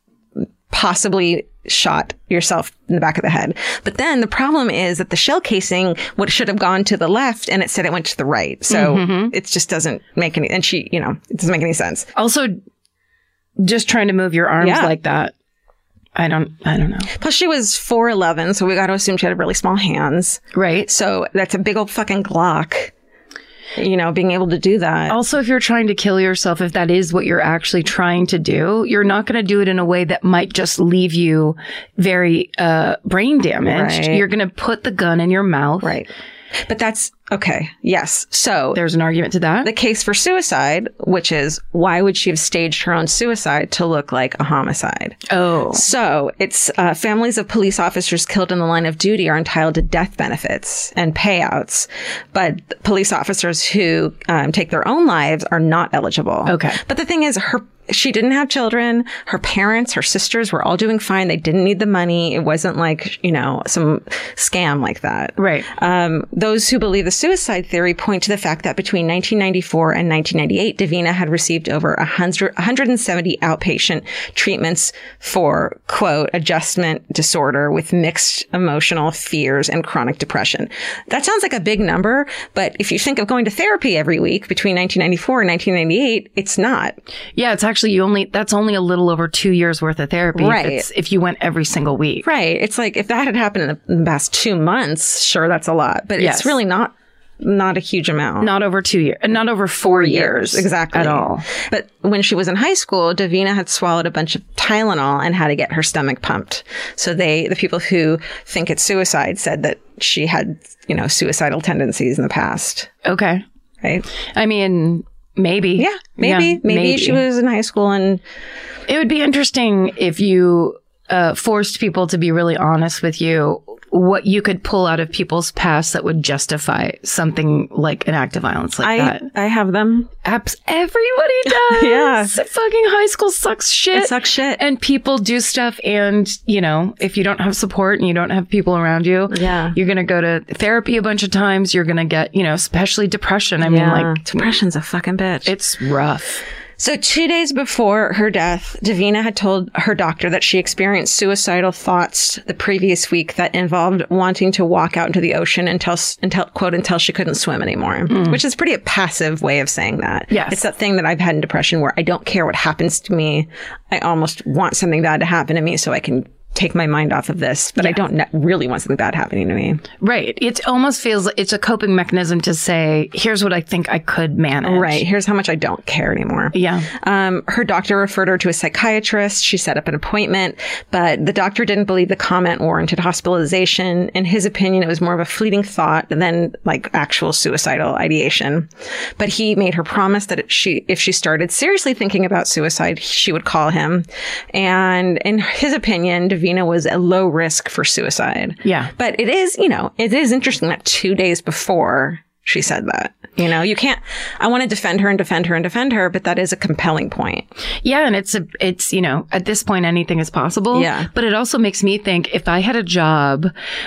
possibly shot yourself in the back of the head. But then the problem is that the shell casing would should have gone to the left, and it said it went to the right. So mm-hmm. it just doesn't make any, and she, you know, it doesn't make any sense. Also, just trying to move your arms yeah. like that. I don't, I don't know. Plus she was four eleven, so we got to assume she had really small hands. Right. So that's a big old fucking Glock. You know, being able to do that. Also, if you're trying to kill yourself, if that is what you're actually trying to do, you're not going to do it in a way that might just leave you very uh, brain damaged. Right. You're going to put the gun in your mouth. Right. But that's okay. Yes. So there's an argument to that. The case for suicide, which is why would she have staged her own suicide to look like a homicide? Oh. So it's uh, families of police officers killed in the line of duty are entitled to death benefits and payouts, but police officers who um, take their own lives are not eligible. Okay. But the thing is, her she didn't have children. Her parents, her sisters were all doing fine. They didn't need the money. It wasn't like, you know, some scam like that. Right. Um, those who believe the suicide theory point to the fact that between nineteen ninety-four and nineteen ninety-eight, Davina had received over one hundred, one hundred seventy outpatient treatments for, quote, adjustment disorder with mixed emotional fears and chronic depression. That sounds like a big number, but if you think of going to therapy every week between nineteen ninety-four and nineteen ninety-eight, it's not. Yeah, it's actually you only that's only a little over two years worth of therapy. Right. If, it's, if you went every single week. Right. It's like if that had happened in the, in the past two months, sure, that's a lot, but yes. it's really not. Not a huge amount. Not over two years. Not over four years. Exactly. At all. But when she was in high school, Davina had swallowed a bunch of Tylenol and had to get her stomach pumped. So they, the people who think it's suicide said that she had, you know, suicidal tendencies in the past. Okay. Right. I mean, maybe. Yeah. Maybe. Yeah, maybe. Maybe she was in high school and. It would be interesting if you uh, forced people to be really honest with you. What you could pull out of people's past that would justify something like an act of violence like I, that. I have them. Apps. Everybody does. Yeah. Fucking high school sucks shit. It sucks shit. And people do stuff. And, you know, if you don't have support and you don't have people around you, yeah. you're going to go to therapy a bunch of times. You're going to get, you know, especially depression. I yeah. mean, like. Depression's a fucking bitch. It's rough. So two days before her death, Davina had told her doctor that she experienced suicidal thoughts the previous week that involved wanting to walk out into the ocean until, until quote, until she couldn't swim anymore, mm. which is pretty a passive way of saying that. Yes. It's that thing that I've had in depression where I don't care what happens to me. I almost want something bad to happen to me so I can take my mind off of this, but yeah. I don't ne- really want something bad happening to me. Right. It almost feels like it's a coping mechanism to say, here's what I think I could manage. Right. Here's how much I don't care anymore. Yeah. Um, her doctor referred her to a psychiatrist. She set up an appointment, but the doctor didn't believe the comment warranted hospitalization. In his opinion, it was more of a fleeting thought than like actual suicidal ideation. But he made her promise that if she, if she started seriously thinking about suicide, she would call him. And in his opinion, Davina was a low risk for suicide. Yeah. But it is, you know, it is interesting that two days before she said that, you know, you can't, I want to defend her and defend her and defend her, but that is a compelling point. Yeah. And it's, a, it's, you know, at this point, anything is possible. Yeah. But it also makes me think if I had a job,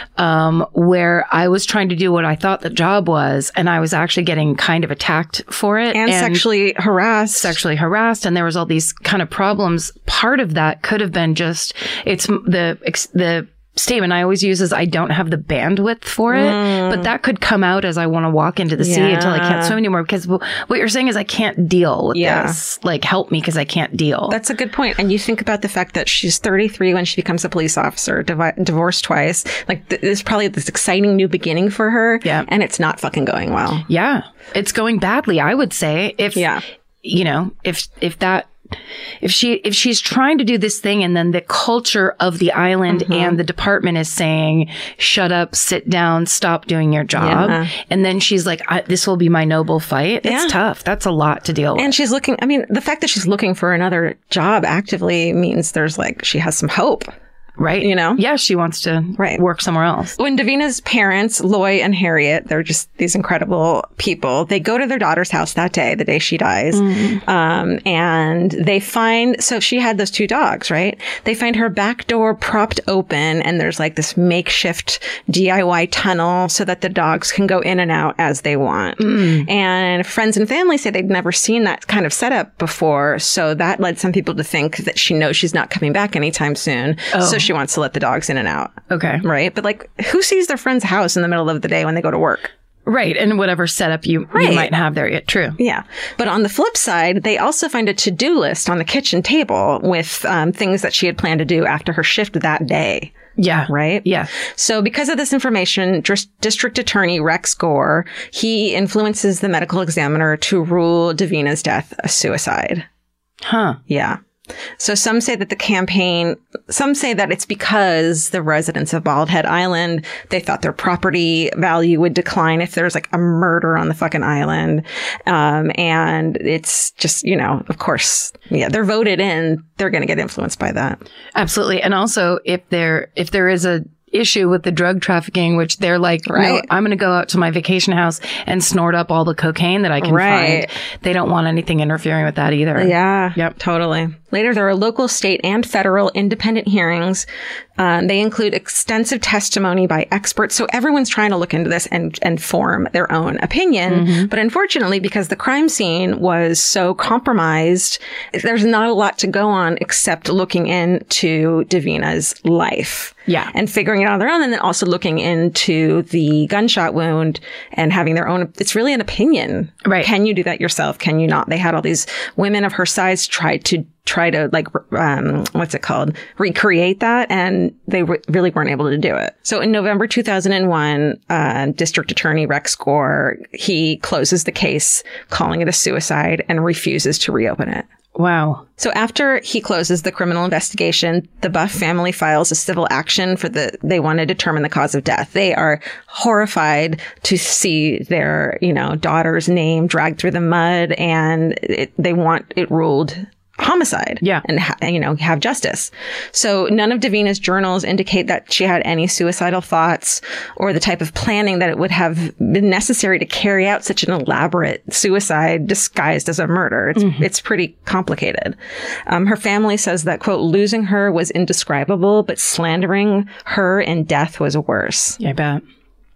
um, where I was trying to do what I thought the job was, and I was actually getting kind of attacked for it. And, and sexually harassed. Sexually harassed. And there was all these kind of problems. Part of that could have been just, it's the, the, statement I always use is I don't have the bandwidth for it, mm. but that could come out as I want to walk into the yeah. sea until I can't swim anymore, because what you're saying is I can't deal with yeah. this. Like, help me because I can't deal. That's a good point. And you think about the fact that she's thirty-three when she becomes a police officer, divi- divorced twice. Like, th- there's probably this exciting new beginning for her. Yeah. And it's not fucking going well. Yeah. It's going badly, I would say. If, yeah. you know, if, if that, If she if she's trying to do this thing and then the culture of the island mm-hmm. and the department is saying, shut up, sit down, stop doing your job. Yeah. And then she's like, I, this will be my noble fight. It's yeah. tough. That's a lot to deal with. And she's looking, I mean, the fact that she's looking for another job actively means there's like, she has some hope. Right. You know? Yeah, she wants to right. work somewhere else. When Davina's parents, Loy and Harriet, they're just these incredible people. They go to their daughter's house that day, the day she dies. Mm-hmm. Um, and they find, so she had those two dogs, right? They find her back door propped open, and there's like this makeshift D I Y tunnel so that the dogs can go in and out as they want. Mm. And friends and family say they'd never seen that kind of setup before. So that led some people to think that she knows she's not coming back anytime soon. Oh. So she wants to let the dogs in and out. Okay. Right? But like, who sees their friend's house in the middle of the day when they go to work? Right. And whatever setup you, right. you might have there. Yeah, true. Yeah. But on the flip side, they also find a to-do list on the kitchen table with um, things that she had planned to do after her shift that day. Yeah. Right? Yeah. So because of this information, Dr- District Attorney Rex Gore, he influences the medical examiner to rule Davina's death a suicide. Huh. Yeah. So some say that the campaign, some say that it's because the residents of Bald Head Island, they thought their property value would decline if there's like a murder on the fucking island. Um, and it's just, you know, of course, yeah, they're voted in. They're going to get influenced by that. Absolutely. And also if there, if there is a issue with the drug trafficking, which they're like, right. no, I'm going to go out to my vacation house and snort up all the cocaine that I can right. find. They don't want anything interfering with that either. Yeah. Yep. Totally. Later, there are local, state, and federal independent hearings. Um, they include extensive testimony by experts. So everyone's trying to look into this and, and form their own opinion. Mm-hmm. But unfortunately, because the crime scene was so compromised, there's not a lot to go on except looking into Davina's life. Yeah. And figuring it out on their own, and then also looking into the gunshot wound and having their own, it's really an opinion. Right. Can you do that yourself? Can you not? They had all these women of her size try to try to like, um, what's it called? Recreate that. And they re- really weren't able to do it. So in November two thousand one, uh, District Attorney Rex Gore, he closes the case, calling it a suicide, and refuses to reopen it. Wow. So after he closes the criminal investigation, the Buff family files a civil action for the, they want to determine the cause of death. They are horrified to see their, you know, daughter's name dragged through the mud, and it, they want it ruled homicide. Yeah. And, ha- you know, have justice. So none of Davina's journals indicate that she had any suicidal thoughts or the type of planning that it would have been necessary to carry out such an elaborate suicide disguised as a murder. It's, mm-hmm. it's pretty complicated. Um, her family says that, quote, losing her was indescribable, but slandering her in death was worse. Yeah, I bet.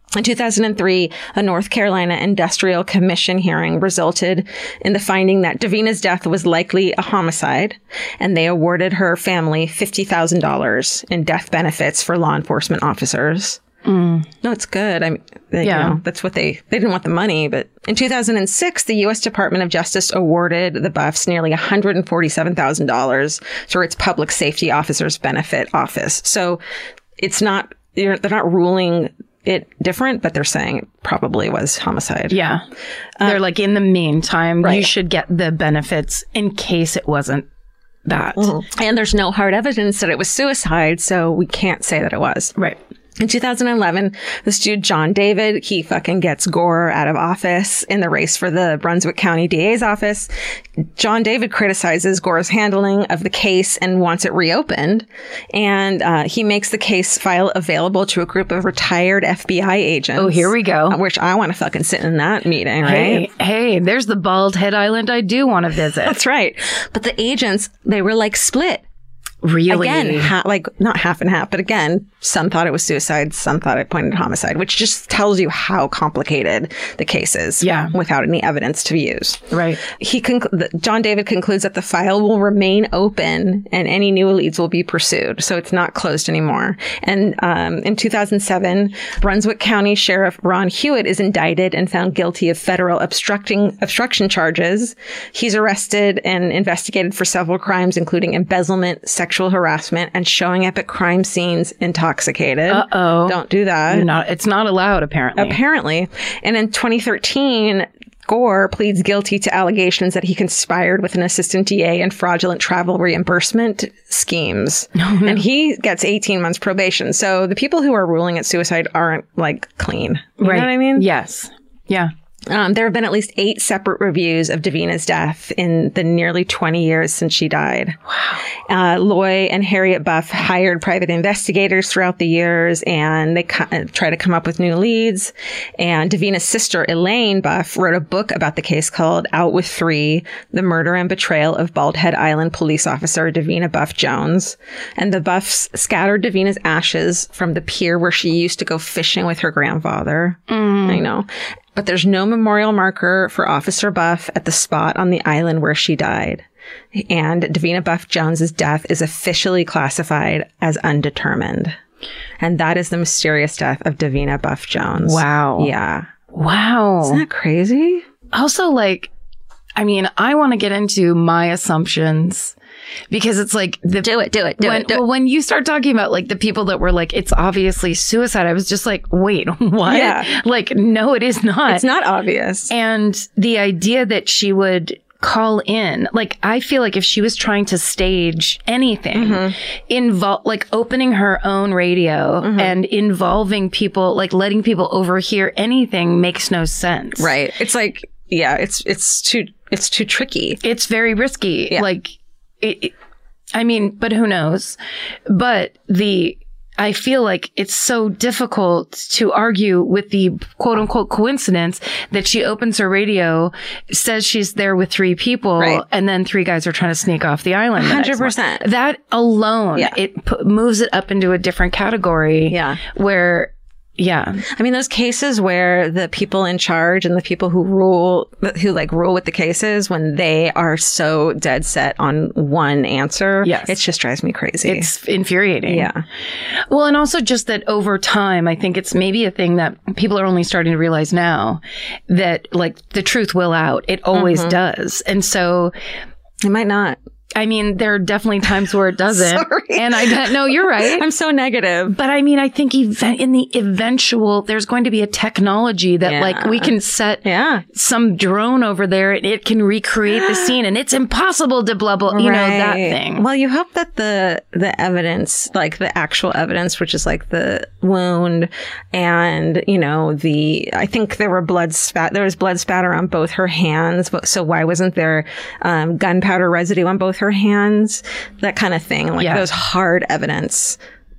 In two thousand three, a North Carolina Industrial Commission hearing resulted in the finding that Davina's death was likely a homicide, and they awarded her family fifty thousand dollars in death benefits for law enforcement officers. Mm. No, it's good. I mean, they, yeah. you know, that's what they, they didn't want the money. But in two thousand six, the U S Department of Justice awarded the Buffs nearly one hundred forty-seven thousand dollars through its Public Safety Officers Benefit Office. So it's not, they're not ruling it different, but they're saying it probably was homicide. Yeah. Uh, they're like, in the meantime, right. you should get the benefits in case it wasn't that. Mm-hmm. And there's no hard evidence that it was suicide, so we can't say that it was. Right. In two thousand eleven, this dude, John David, he fucking gets Gore out of office in the race for the Brunswick County D A's office. John David criticizes Gore's handling of the case and wants it reopened. And uh, he makes the case file available to a group of retired F B I agents. Oh, here we go. Which I want to fucking sit in that meeting, right? Hey, hey, there's the Bald Head Island I do want to visit. That's right. But the agents, they were like split. Really? Again, ha- like not half and half, but again, some thought it was suicide, some thought it pointed to homicide, which just tells you how complicated the case is. Yeah. Without any evidence to use. Right. He conc- John David concludes that the file will remain open and any new leads will be pursued. So it's not closed anymore. And um, in two thousand seven, Brunswick County Sheriff Ron Hewitt is indicted and found guilty of federal obstructing obstruction charges. He's arrested and investigated for several crimes, including embezzlement, sexual harassment, and showing up at crime scenes intoxicated. Uh-oh. Don't do that. You're not, it's not allowed, apparently. Apparently. And in twenty thirteen, Gore pleads guilty to allegations that he conspired with an assistant D A in fraudulent travel reimbursement schemes. No, no. And he gets eighteen months probation. So the people who are ruling it suicide aren't, like, clean. You right. know what I mean? Yes. Yeah. Um, there have been at least eight separate reviews of Davina's death in the nearly twenty years since she died. Wow. Uh, Loy and Harriet Buff hired private investigators throughout the years, and they co- try to come up with new leads. And Davina's sister, Elaine Buff, wrote a book about the case called Out with Three, The Murder and Betrayal of Bald Head Island Police Officer Davina Buff Jones. And the Buffs scattered Davina's ashes from the pier where she used to go fishing with her grandfather. Mm. I know. But there's no memorial marker for Officer Buff at the spot on the island where she died. And Davina Buff Jones's death is officially classified as undetermined. And that is the mysterious death of Davina Buff Jones. Wow. Yeah. Wow. Isn't that crazy? Also, like, I mean, I want to get into my assumptions. Because it's like the do it, do it, do when, it. Do well, it. when you start talking about like the people that were like, it's obviously suicide, I was just like, wait, what? Yeah. Like, no, it is not. It's not obvious. And the idea that she would call in, like, I feel like if she was trying to stage anything, mm-hmm. involve like opening her own radio mm-hmm. and involving people, like letting people overhear anything makes no sense. Right. It's like, yeah, it's it's too it's too tricky. It's very risky. Yeah. Like. It, it, I mean, but who knows? But the, I feel like it's so difficult to argue with the quote unquote coincidence that she opens her radio, says she's there with three people, right. and then three guys are trying to sneak off the island. one hundred percent. That alone, yeah. it p- moves it up into a different category. Yeah. Where, yeah. I mean, those cases where the people in charge and the people who rule, who like rule with the cases, when they are so dead set on one answer, yes. it just drives me crazy. It's infuriating. Yeah. Well, and also just that over time, I think it's maybe a thing that people are only starting to realize now that like the truth will out. It always mm-hmm. does. And so it might not. I mean, there are definitely times where it doesn't. Sorry. And I don't know, you're right. I'm so negative. But I mean, I think ev- in the eventual, there's going to be a technology that yeah. like we can set yeah. some drone over there and it can recreate the scene and it's impossible to blah, blah, you right. know, that thing. Well, you hope that the, the evidence, like the actual evidence, which is like the wound and, you know, the, I think there were blood spat, there was blood spatter on both her hands. But, so why wasn't there um, gunpowder residue on both her hands? That kind of thing. Like yeah. those hard evidence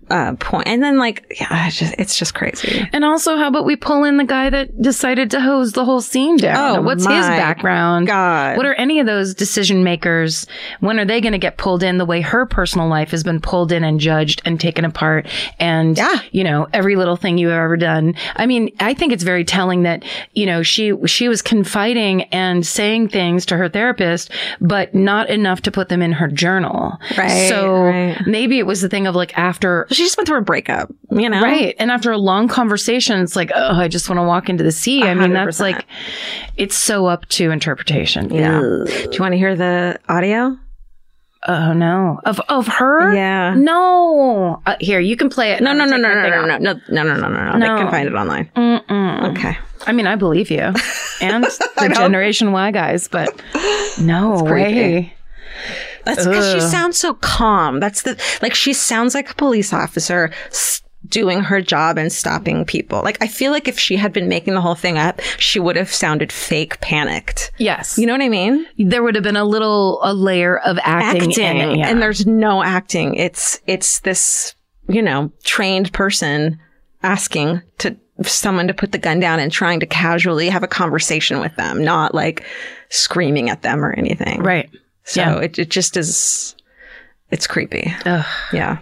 uh, point. And then like, yeah, it's just, it's just crazy. And also, how about we pull in the guy that decided to hose the whole scene down? Oh, What's my his background? God. What are any of those decision makers? When are they going to get pulled in the way her personal life has been pulled in and judged and taken apart? And, Yeah. you know, every little thing you've ever done. I mean, I think it's very telling that, you know, she, she was confiding and saying things to her therapist, but not enough to put them in her journal. Right, So right. maybe it was the thing of like after She just went through a breakup, you know? Right. And after a long conversation, it's like, oh, I just want to walk into the sea. I mean, that's one hundred percent. like, it's so up to interpretation. Yeah. Do you want to hear the audio? Oh, no. Of of her? Yeah. No. Uh, here, you can play it. No, and no, I'll no, take no, my no, thing no, off. no, no, no, no, no, no, no. No. They can find it online. Mm-mm. Okay. I mean, I believe you. And the Generation Y guys, but no creepy. way. That's because she Ugh. sounds so calm. That's the, like, she sounds like a police officer s- doing her job and stopping people. Like, I feel like if she had been making the whole thing up, she would have sounded fake panicked. Yes. You know what I mean? There would have been a little, a layer of acting, in it. Yeah. And there's no acting. It's, it's this, you know, trained person asking to someone to put the gun down and trying to casually have a conversation with them, not like screaming at them or anything. Right. So Yeah. it, it just is, it's creepy. Ugh. Yeah.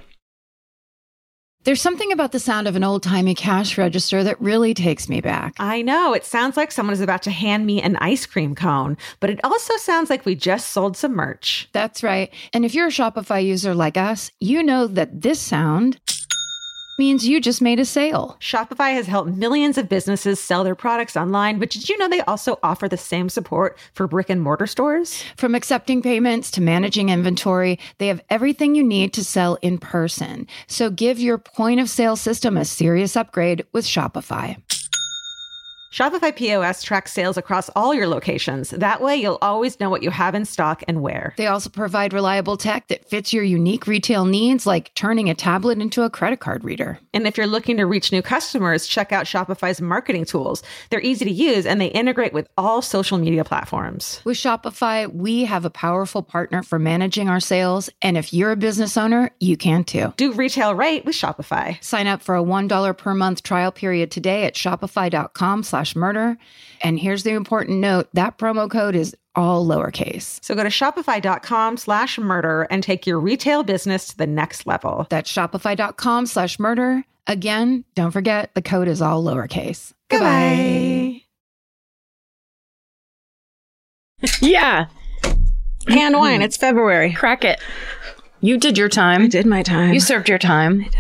There's something about the sound of an old-timey cash register that really takes me back. I know. It sounds like someone is about to hand me an ice cream cone, but it also sounds like we just sold some merch. That's right. And if you're a Shopify user like us, you know that this sound means you just made a sale. Shopify has helped millions of businesses sell their products online, but did you know they also offer the same support for brick and mortar stores? From accepting payments to managing inventory, they have everything you need to sell in person. So give your point of sale system a serious upgrade with Shopify. Shopify P O S tracks sales across all your locations. That way, you'll always know what you have in stock and where. They also provide reliable tech that fits your unique retail needs, like turning a tablet into a credit card reader. And if you're looking to reach new customers, check out Shopify's marketing tools. They're easy to use and they integrate with all social media platforms. With Shopify, we have a powerful partner for managing our sales. And if you're a business owner, you can too. Do retail right with Shopify. Sign up for a one dollar per month trial period today at shopify.com slash murder. And here's the important note, that promo code is all lowercase. So go to shopify.com slash murder and take your retail business to the next level. That's shopify.com slash murder. Again, don't forget, the code is all lowercase. Goodbye. Yeah. Canned wine. It's February. Crack it. You did your time. I did my time. You served your time. I did.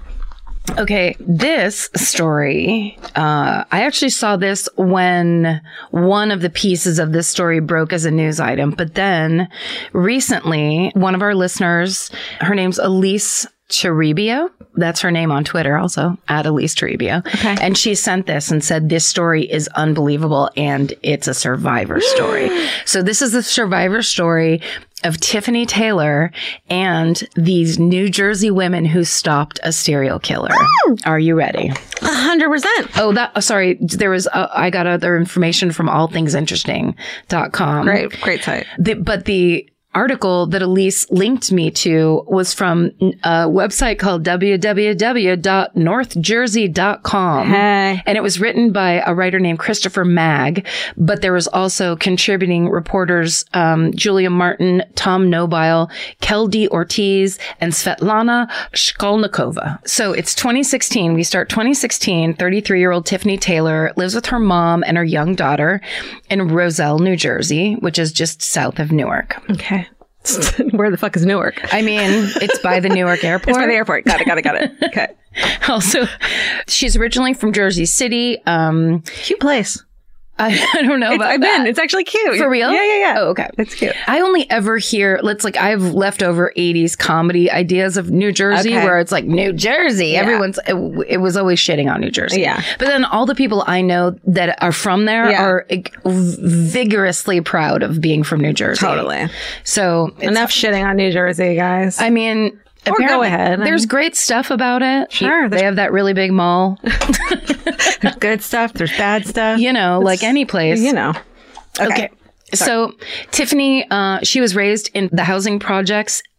Okay, this story, uh, I actually saw this when one of the pieces of this story broke as a news item. But then recently, one of our listeners, her name's Elise Toribio. That's her name on Twitter also, at Elise Toribio. Okay. And she sent this and said, this story is unbelievable and it's a survivor story. So this is the survivor story of Tiffany Taylor and these New Jersey women who stopped a serial killer. Are you ready? A hundred percent. Oh, that, oh, sorry. There was, uh, I got other information from all things interesting dot com. Great, great site. The, but the article that Elise linked me to was from a website called w w w dot north jersey dot com. Hey. And it was written by a writer named Christopher Magg, but there was also contributing reporters, um, Julia Martin, Tom Nobile, Keldy Ortiz, and Svetlana Shkolnikova. So it's twenty sixteen. We start twenty sixteen. thirty-three-year-old Tiffany Taylor lives with her mom and her young daughter in Roselle, New Jersey, which is just south of Newark. Okay. Where the fuck is Newark? I mean, it's by the Newark airport. It's by the airport. Got it, got it, got it. Okay. Also, she's originally from Jersey City. Um, Cute place. I, I don't know It's, about I've that. been. It's actually cute. For real? Yeah, yeah, yeah. Oh, okay. It's cute. I only ever hear, let's like, I've leftover eighties comedy ideas of New Jersey Okay. where it's like, New Jersey. Yeah. Everyone's, it, it was always shitting on New Jersey. Yeah. But then all the people I know that are from there Yeah. are like, vigorously proud of being from New Jersey. Totally. So it's, Enough shitting on New Jersey, guys. I mean, Or go apparently ahead. There's great stuff about it. Sure, They have that really big mall. There's good stuff. There's bad stuff. You know, like any place. You know. Okay. So Tiffany, uh, she was raised in the housing projects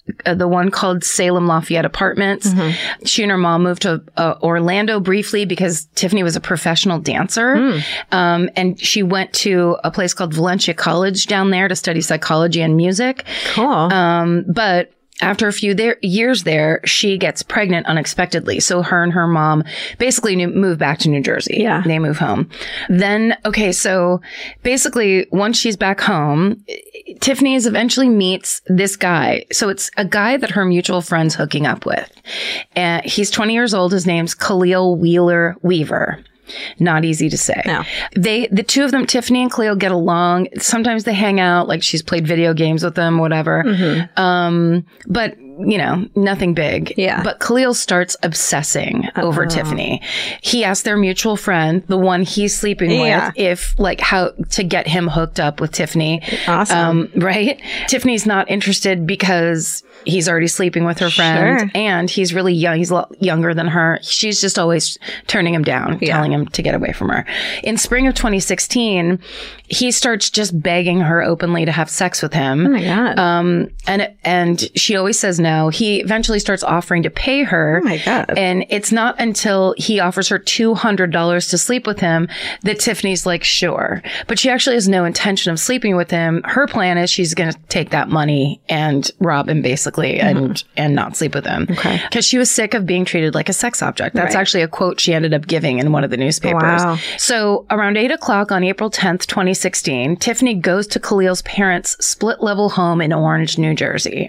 uh, the one called Salem Lafayette Apartments. Mm-hmm. She and her mom moved to uh, Orlando briefly because Tiffany was a professional dancer. Mm. Um, and she went to a place called Valencia College down there to study psychology and music. Cool. Um, but after a few there, years there, she gets pregnant unexpectedly. So her and her mom basically new, move back to New Jersey. Yeah. They move home. Then, okay, so basically once she's back home, Tiffany is eventually meets this guy. So it's a guy that her mutual friend's hooking up with. And he's twenty years old. His name's Khalil Wheeler Weaver. Not easy to say. No. They, the two of them, Tiffany and Khalil, get along. Sometimes they hang out, like she's played video games with them, whatever. Mm-hmm. Um, but, you know, nothing big. Yeah. But Khalil starts obsessing Uh-oh. over Tiffany. He asks their mutual friend, the one he's sleeping yeah. with, if, like, how to get him hooked up with Tiffany. Awesome. Um, right? Tiffany's not interested because he's already sleeping with her friend. Sure. And he's really young. He's a lot younger than her. She's just always turning him down, yeah. telling him to get away from her. In spring of twenty sixteen, he starts just begging her openly to have sex with him. Oh my God. Um, and, and she always says no. He eventually starts offering to pay her. Oh my God. And it's not until he offers her two hundred dollars to sleep with him that Tiffany's like, sure. But she actually has no intention of sleeping with him. Her plan is she's going to take that money and rob him basically mm-hmm. and, and not sleep with him. Okay. Because she was sick of being treated like a sex object. That's right. actually a quote she ended up giving in one of the newspapers. Wow. So around eight o'clock on April tenth, twenty sixteen, Tiffany goes to Khalil's parents' split level home in Orange, New Jersey.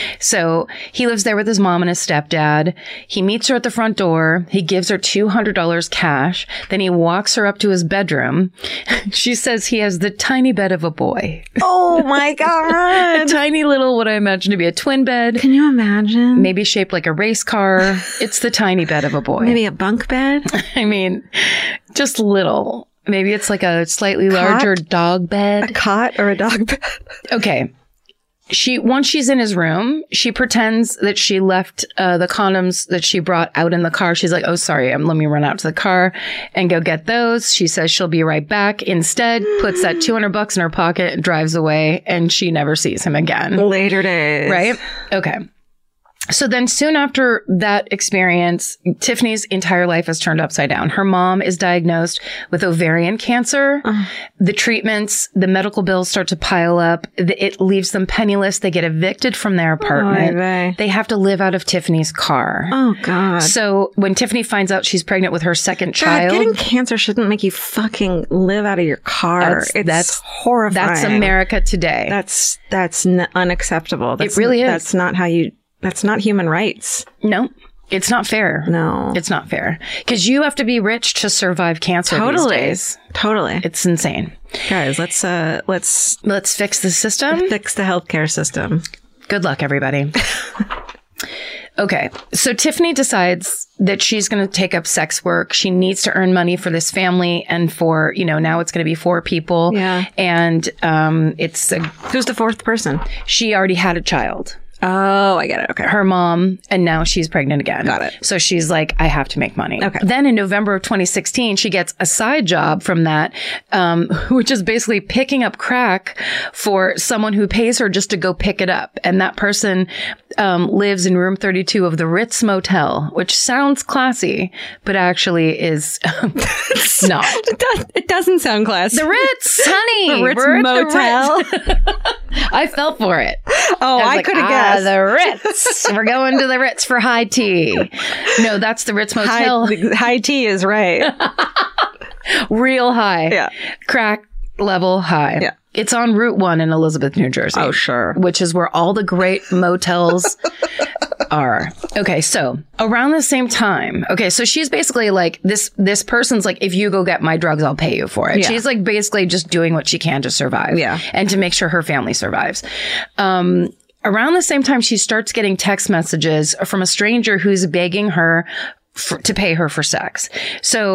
So he lives there with his mom and his stepdad. He meets her at the front door. He gives her two hundred dollars cash. Then he walks her up to his bedroom. She says he has the tiny bed of a boy. Oh my God. A tiny little, what I imagine to be a twin bed. Can you imagine? Maybe shaped like a race car. It's the tiny bed of a boy. Maybe a bunk bed? I mean, just little. Maybe it's like a slightly larger Cot? dog bed. A cot or a dog bed? Okay. She, once she's in his room, she pretends that she left uh, the condoms that she brought out in the car. She's like, oh, sorry, um, let me run out to the car and go get those. She says she'll be right back. Instead, puts that two hundred bucks in her pocket and drives away, and she never sees him again. Later days. Right? Okay. So then soon after that experience, Tiffany's entire life is turned upside down. Her mom is diagnosed with ovarian cancer. Uh. The treatments, the medical bills start to pile up. It leaves them penniless. They get evicted from their apartment. Oh, they have to live out of Tiffany's car. Oh, God. So when Tiffany finds out she's pregnant with her second God, child. Getting cancer shouldn't make you fucking live out of your car. That's, it's that's horrifying. That's America today. That's, that's n- unacceptable. That's, it really is. That's not how you... That's not human rights. No, it's not fair. No. It's not fair. Because you have to be rich to survive cancer totally. these days. Totally. It's insane. Guys, let's uh let's let's fix the system. Fix the healthcare system. Good luck, everybody. Okay. So Tiffany decides that she's going to take up sex work. She needs to earn money for this family and for, you know, now it's going to be four people. Yeah. And um it's a, who's the fourth person? She already had a child. Oh, I get it. Okay. Her mom, and now she's pregnant again. Got it. So she's like, I have to make money. Okay. Then in November of twenty sixteen, she gets a side job from that, um, which is basically picking up crack for someone who pays her just to go pick it up. And that person um, lives in room thirty-two of the Ritz Motel, which sounds classy, but actually is not. It, does, it doesn't sound classy. The Ritz, honey. The Ritz We're Motel. The Ritz. I fell for it. Oh, I, I like, could have ah, guessed. The Ritz. We're going to the Ritz for high tea. No, that's the Ritz Motel. High, high tea is right. Real high. Yeah. Crack level high. Yeah. It's on Route one in Elizabeth, New Jersey. Oh, sure. Which is where all the great motels are. Okay, so around the same time, okay, so she's basically like, this this person's like, if you go get my drugs, I'll pay you for it. Yeah. She's like basically just doing what she can to survive. Yeah. And to make sure her family survives. Um, around the same time, she starts getting text messages from a stranger who's begging her for, to pay her for sex. So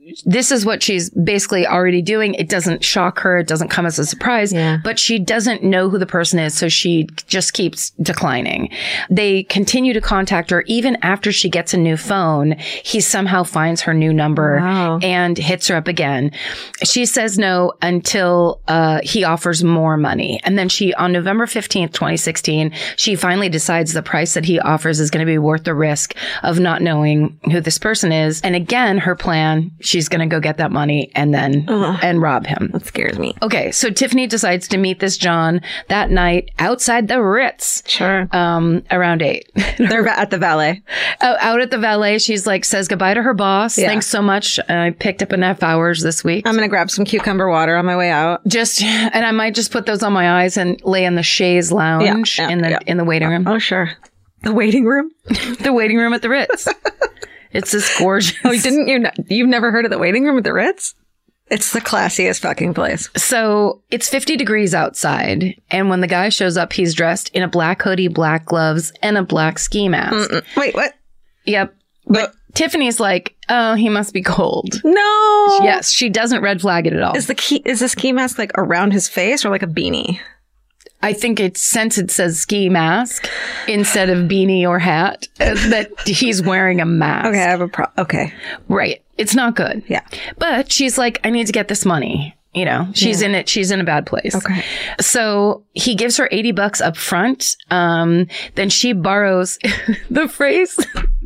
this is what she's basically already doing. It doesn't shock her. It doesn't come as a surprise, Yeah. but she doesn't know who the person is. So she just keeps declining. They continue to contact her even after she gets a new phone. He somehow finds her new number Wow. and hits her up again. She says no until uh, he offers more money. And then she, on November fifteenth, twenty sixteen, she finally decides the price that he offers is going to be worth the risk of not knowing who this person is. And again, her plan, she's going to go get that money and then Ugh. and rob him. That scares me. Okay, so Tiffany decides to meet this John that night outside the Ritz. Sure. Um, around eight. They're at the valet. Oh, out at the valet, she's like, says goodbye to her boss. Yeah. Thanks so much. I picked up enough hours this week. I'm going to grab some cucumber water on my way out. Just, and I might just put those on my eyes and lay in the chaise lounge Yeah, yeah, in the yeah. in the waiting room. Oh, sure. The waiting room? The waiting room at the Ritz. It's this gorgeous. Oh, didn't you? Know, you've never heard of the waiting room at the Ritz? It's the classiest fucking place. So it's fifty degrees outside. And when the guy shows up, he's dressed in a black hoodie, black gloves, and a black ski mask. Mm-mm. Wait, what? Yep. But Tiffany's like, oh, he must be cold. No. Yes, she doesn't red flag it at all. Is the key? Is the ski mask like around his face or like a beanie? I think it's since it says ski mask instead of beanie or hat, uh, that he's wearing a mask. Okay, I have a pro. Okay. Right. It's not good. Yeah. But she's like, I need to get this money. You know, she's in it. She's in a bad place. Okay. So he gives her eighty bucks up front. Um, then she borrows the phrase.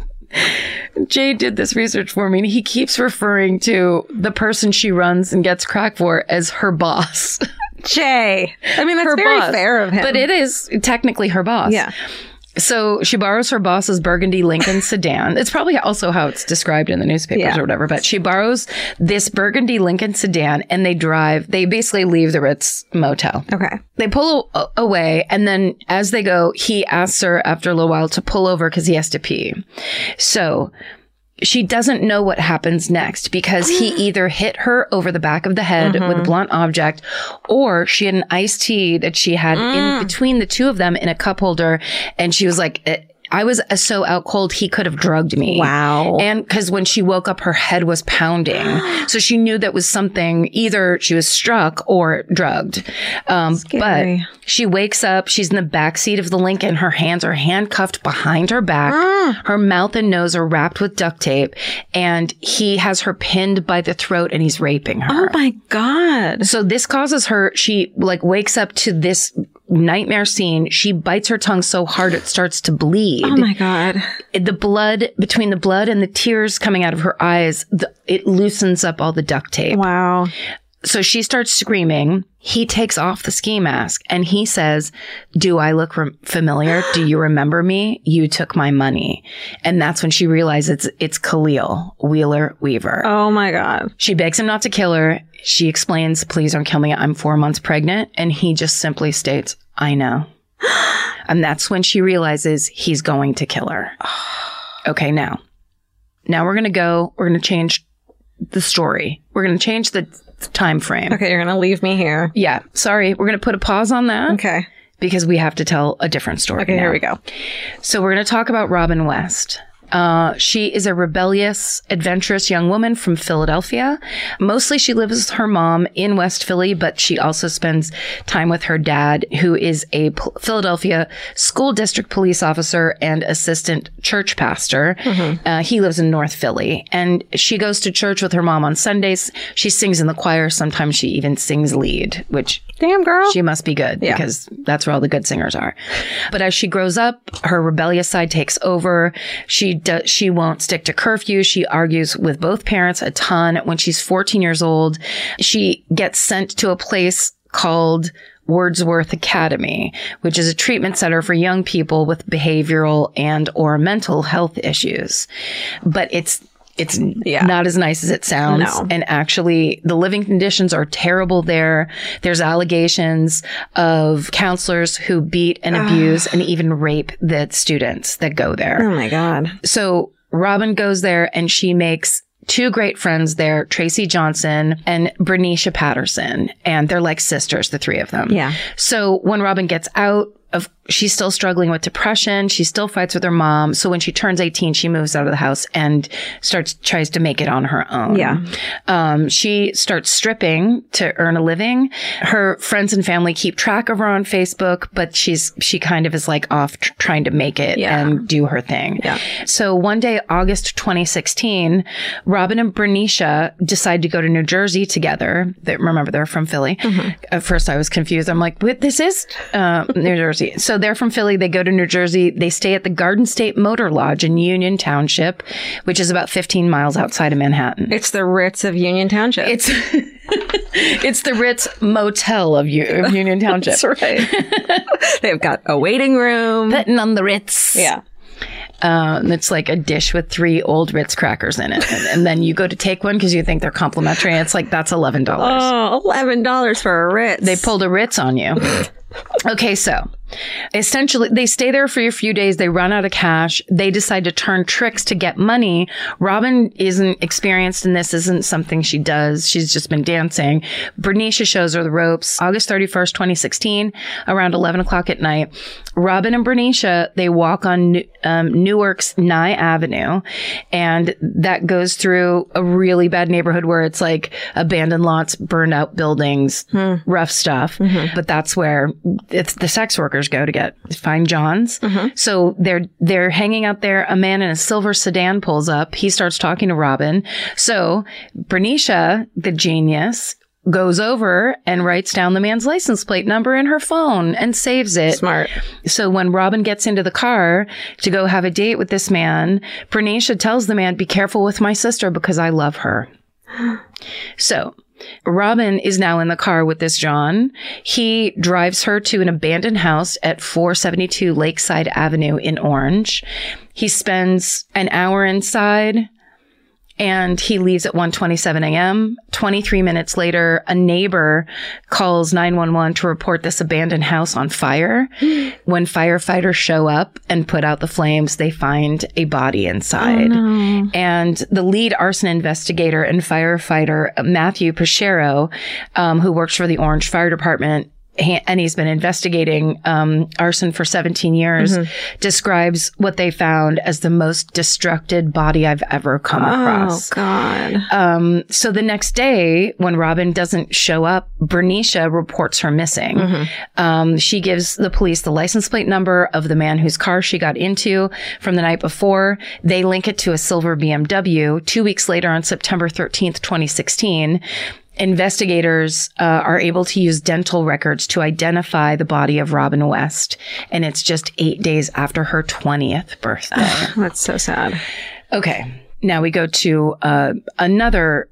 Jay did this research for me, and he keeps referring to the person she runs and gets crack for as her boss. Jay. I mean, that's Her very boss. fair of him. But it is technically her boss. Yeah. So she borrows her boss's burgundy Lincoln sedan. It's probably also how it's described in the newspapers Yeah. or whatever, but she borrows this burgundy Lincoln sedan and they drive, they basically leave the Ritz motel. Okay. They pull a- away, and then as they go, he asks her after a little while to pull over because he has to pee. So she doesn't know what happens next because he either hit her over the back of the head with a blunt object, or she had an iced tea that she had in between the two of them in a cup holder, and she was like, eh, I was uh, so out cold, he could have drugged me. Wow. And because when she woke up, her head was pounding. So she knew that was something, either she was struck or drugged. Um, Scary. but she wakes up, she's in the back seat of the Lincoln. Her hands are handcuffed behind her back. Her mouth and nose are wrapped with duct tape. And he has her pinned by the throat and he's raping her. Oh my God. So this causes her, she like wakes up to this nightmare scene. She bites her tongue so hard it starts to bleed. Oh my God. The blood, between the blood and the tears coming out of her eyes, the, it loosens up all the duct tape. Wow. So she starts screaming. He takes off the ski mask and he says, do I look rem- familiar? Do you remember me? You took my money. And that's when she realizes it's, it's Khalil Wheeler Weaver. Oh my God. She begs him not to kill her. She explains, please don't kill me. I'm four months pregnant. And he just simply states, I know. And that's when she realizes he's going to kill her. Okay, now. Now we're going to go, we're going to change the story. We're going to change the time frame. Okay, you're going to leave me here. Yeah, sorry. We're going to put a pause on that. Okay. Because we have to tell a different story. Okay, now. here we go. So we're going to talk about Robin West. Uh, she is a rebellious, adventurous young woman from Philadelphia. Mostly she lives with her mom in West Philly, but she also spends time with her dad, who is a P- Philadelphia school district police officer and assistant church pastor. Mm-hmm. Uh, he lives in North Philly, and she goes to church with her mom on Sundays. She sings in the choir. Sometimes she even sings lead, which Damn, girl. she must be good Yeah. because that's where all the good singers are. But as she grows up, her rebellious side takes over. She does, she won't stick to curfew. She argues with both parents a ton. When she's fourteen years old, she gets sent to a place called Wordsworth Academy, which is a treatment center for young people with behavioral and or mental health issues. But it's It's Yeah. not as nice as it sounds. No. And actually, the living conditions are terrible there. There's allegations of counselors who beat and abuse and even rape the students that go there. Oh my God. So Robin goes there and she makes two great friends there, Tracy Johnson and Bernicia Patterson. And they're like sisters, the three of them. Yeah. So when Robin gets out, of she's still struggling with depression. She still fights with her mom. So when she turns eighteen, she moves out of the house and starts, tries to make it on her own. Yeah. Um, she starts stripping to earn a living. Her friends and family keep track of her on Facebook, but she's, she kind of is like off tr- trying to make it Yeah. and do her thing. Yeah. So one day, August twenty sixteen, Robin and Bernicia decide to go to New Jersey together. They, remember, they're from Philly. Mm-hmm. At first I was confused. I'm like, wait, this is uh, New Jersey. So they're from Philly. They go to New Jersey. They stay at the Garden State Motor Lodge in Union Township, which is about fifteen miles outside of Manhattan. It's the Ritz of Union Township. It's it's the Ritz Motel of, U- of Union Township. That's right. They've got a waiting room. Putting on the Ritz. Yeah. Um, it's like a dish with three old Ritz crackers in it. And, and then you go to take one because you think they're complimentary. And it's like, that's eleven dollars. Oh, eleven dollars for a Ritz. They pulled a Ritz on you. Okay, so essentially they stay there for a few days. They run out of cash. They decide to turn tricks to get money. Robin isn't experienced in this, isn't something she does. She's just been dancing. Bernicia shows her the ropes. August thirty-first, twenty sixteen, around eleven o'clock at night, Robin and Bernicia, they walk on um, Newark's Nye Avenue, and that goes through a really bad neighborhood where it's like abandoned lots, burned out buildings, hmm. rough stuff. Mm-hmm. But that's where it's the sex workers go to get find Johns. Mm-hmm. So they're they're hanging out there. A man in a silver sedan pulls up. He starts talking to Robin. So Bernicia, the genius, goes over and writes down the man's license plate number in her phone and saves it. Smart. So when Robin gets into the car to go have a date with this man, Bernicia tells the man, "Be careful with my sister because I love her." So Robin is now in the car with this John. He drives her to an abandoned house at four seventy-two Lakeside Avenue in Orange. He spends an hour inside and he leaves at one twenty-seven a.m. twenty-three minutes later, a neighbor calls nine one one to report this abandoned house on fire. When firefighters show up and put out the flames, they find a body inside. Oh, no. And the lead arson investigator and firefighter, Matthew Pichero, um, who works for the Orange Fire Department, and he's been investigating um, arson for seventeen years, mm-hmm. describes what they found as the most destructed body I've ever come oh, across. Oh, God. Um, so the next day, when Robin doesn't show up, Bernicia reports her missing. Mm-hmm. Um, she gives the police the license plate number of the man whose car she got into from the night before. They link it to a silver B M W. Two weeks later, on September thirteenth, twenty sixteen, investigators uh, are able to use dental records to identify the body of Robin West. And it's just eight days after her twentieth birthday. That's so sad. Okay. Now we go to uh, another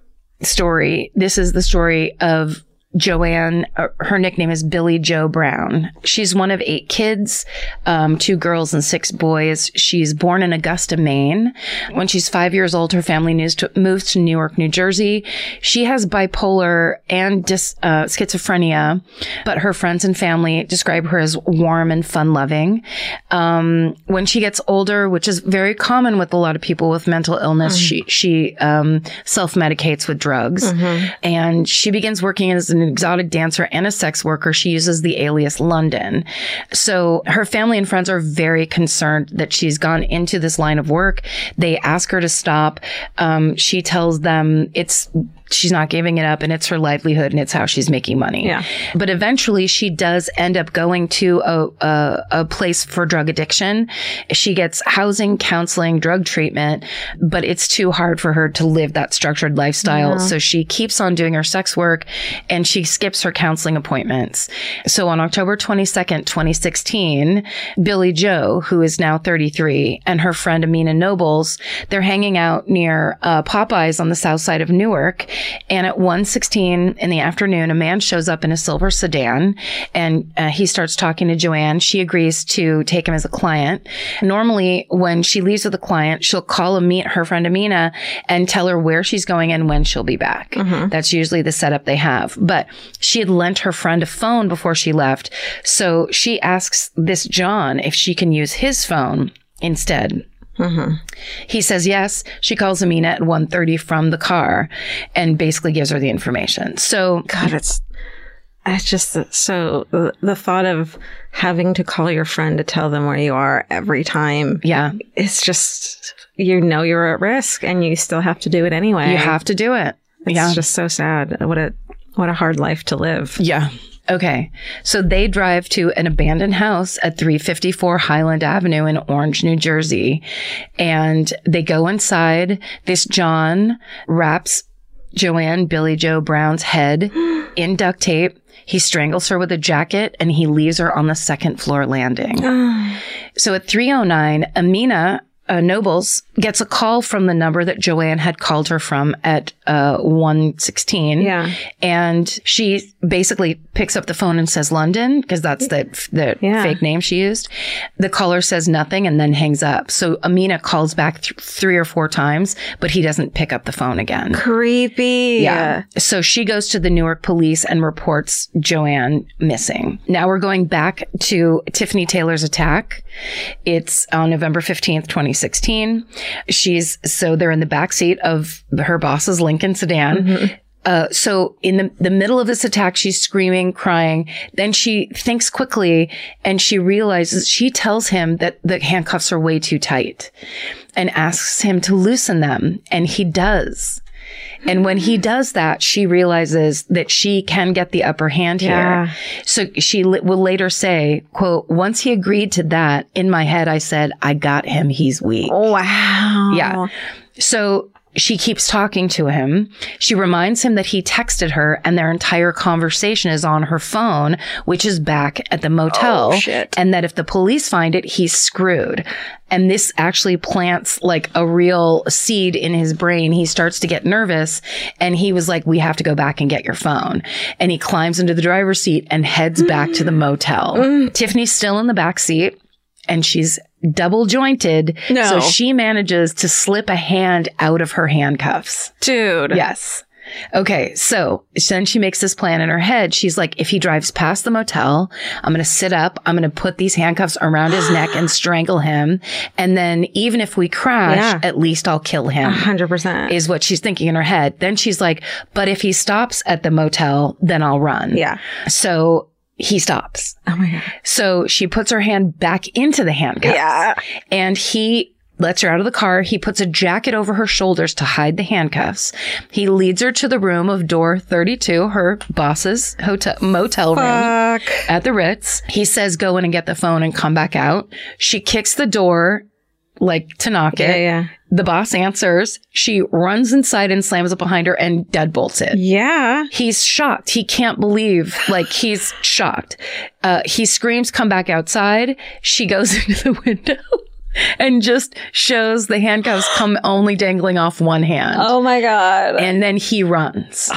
story. This is the story of Joanne. Uh, her nickname is Billy Joe Brown. She's one of eight kids, um, two girls and six boys. She's born in Augusta, Maine. When she's five years old, her family moves to, moves to Newark, New Jersey. She has bipolar and dis, uh, schizophrenia, but her friends and family describe her as warm and fun-loving. Um, when she gets older, which is very common with a lot of people with mental illness, mm-hmm. she she um, self-medicates with drugs, mm-hmm. and she begins working as an exotic dancer and a sex worker. She uses the alias London. So her family and friends are very concerned that she's gone into this line of work. They ask her to stop. Um, she tells them it's she's not giving it up and it's her livelihood and it's how she's making money. Yeah. But eventually she does end up going to a, a, a place for drug addiction. She gets housing, counseling, drug treatment, but it's too hard for her to live that structured lifestyle. Yeah. So she keeps on doing her sex work and she skips her counseling appointments. So on October twenty-second, twenty sixteen, Billy Joe, who is now thirty-three, and her friend Amina Nobles, they're hanging out near uh, Popeyes on the south side of Newark. And at one sixteen in the afternoon, a man shows up in a silver sedan and uh, he starts talking to Joanne. She agrees to take him as a client. Normally, when she leaves with a client, she'll call and meet her friend Amina and tell her where she's going and when she'll be back. Mm-hmm. That's usually the setup they have. But she had lent her friend a phone before she left. So she asks this John if she can use his phone instead. Mm-hmm. He says yes. She calls Amina at one thirty from the car and basically gives her the information. So God, it's It's just so the, the thought of having to call your friend to tell them where you are every time. Yeah. It's just, you know, you're at risk and you still have to do it anyway. You have to do it. It's yeah. just so sad. What a, what a hard life to live. Yeah. Okay. So they drive to an abandoned house at three fifty-four Highland Avenue in Orange, New Jersey. And they go inside. This John wraps Joanne Billy Joe Brown's head in duct tape. He strangles her with a jacket and he leaves her on the second floor landing. So at three oh nine, Amina uh, Nobles gets a call from the number that Joanne had called her from at uh, one sixteen. Yeah. And she basically picks up the phone and says London, because that's the, the Yeah. fake name she used. The caller says nothing and then hangs up. So Amina calls back th- three or four times, but he doesn't pick up the phone again. Creepy. Yeah. So she goes to the Newark police and reports Joanne missing. Now we're going back to Tiffany Taylor's attack. It's on November fifteenth, twenty sixteen. She's, so they're in the backseat of her boss's Lincoln sedan. Mm-hmm. Uh, so in the, the middle of this attack, she's screaming, crying. Then she thinks quickly and she realizes, she tells him that the handcuffs are way too tight and asks him to loosen them. And he does. And when he does that, she realizes that she can get the upper hand Yeah. here. So she li- will later say, quote, once he agreed to that, in my head, I said, I got him. He's weak. Oh, wow. Yeah. So she keeps talking to him. She reminds him that he texted her and their entire conversation is on her phone, which is back at the motel. Oh, shit. And that if the police find it, he's screwed. And this actually plants like a real seed in his brain. He starts to get nervous and he was like, we have to go back and get your phone. And he climbs into the driver's seat and heads back to the motel. Tiffany's still in the back seat. And she's double jointed. No. So she manages to slip a hand out of her handcuffs. Dude. Yes. Okay. So then she makes this plan in her head. She's like, if he drives past the motel, I'm going to sit up. I'm going to put these handcuffs around his neck and strangle him. And then even if we crash, Yeah. at least I'll kill him. A hundred percent. Is what she's thinking in her head. Then she's like, but if he stops at the motel, then I'll run. Yeah. So he stops. Oh my God. So she puts her hand back into the handcuffs. Yeah. And he lets her out of the car. He puts a jacket over her shoulders to hide the handcuffs. He leads her to the room of door thirty-two, her boss's hotel motel room Fuck. at the Ritz. He says, go in and get the phone and come back out. She kicks the door like to knock Yeah, it. yeah. The boss answers. She runs inside and slams it behind her and deadbolts it. Yeah. He's shocked. He can't believe, like, he's shocked. Uh, he screams, come back outside. She goes into the window and just shows the handcuffs come only dangling off one hand. Oh my God. And then he runs.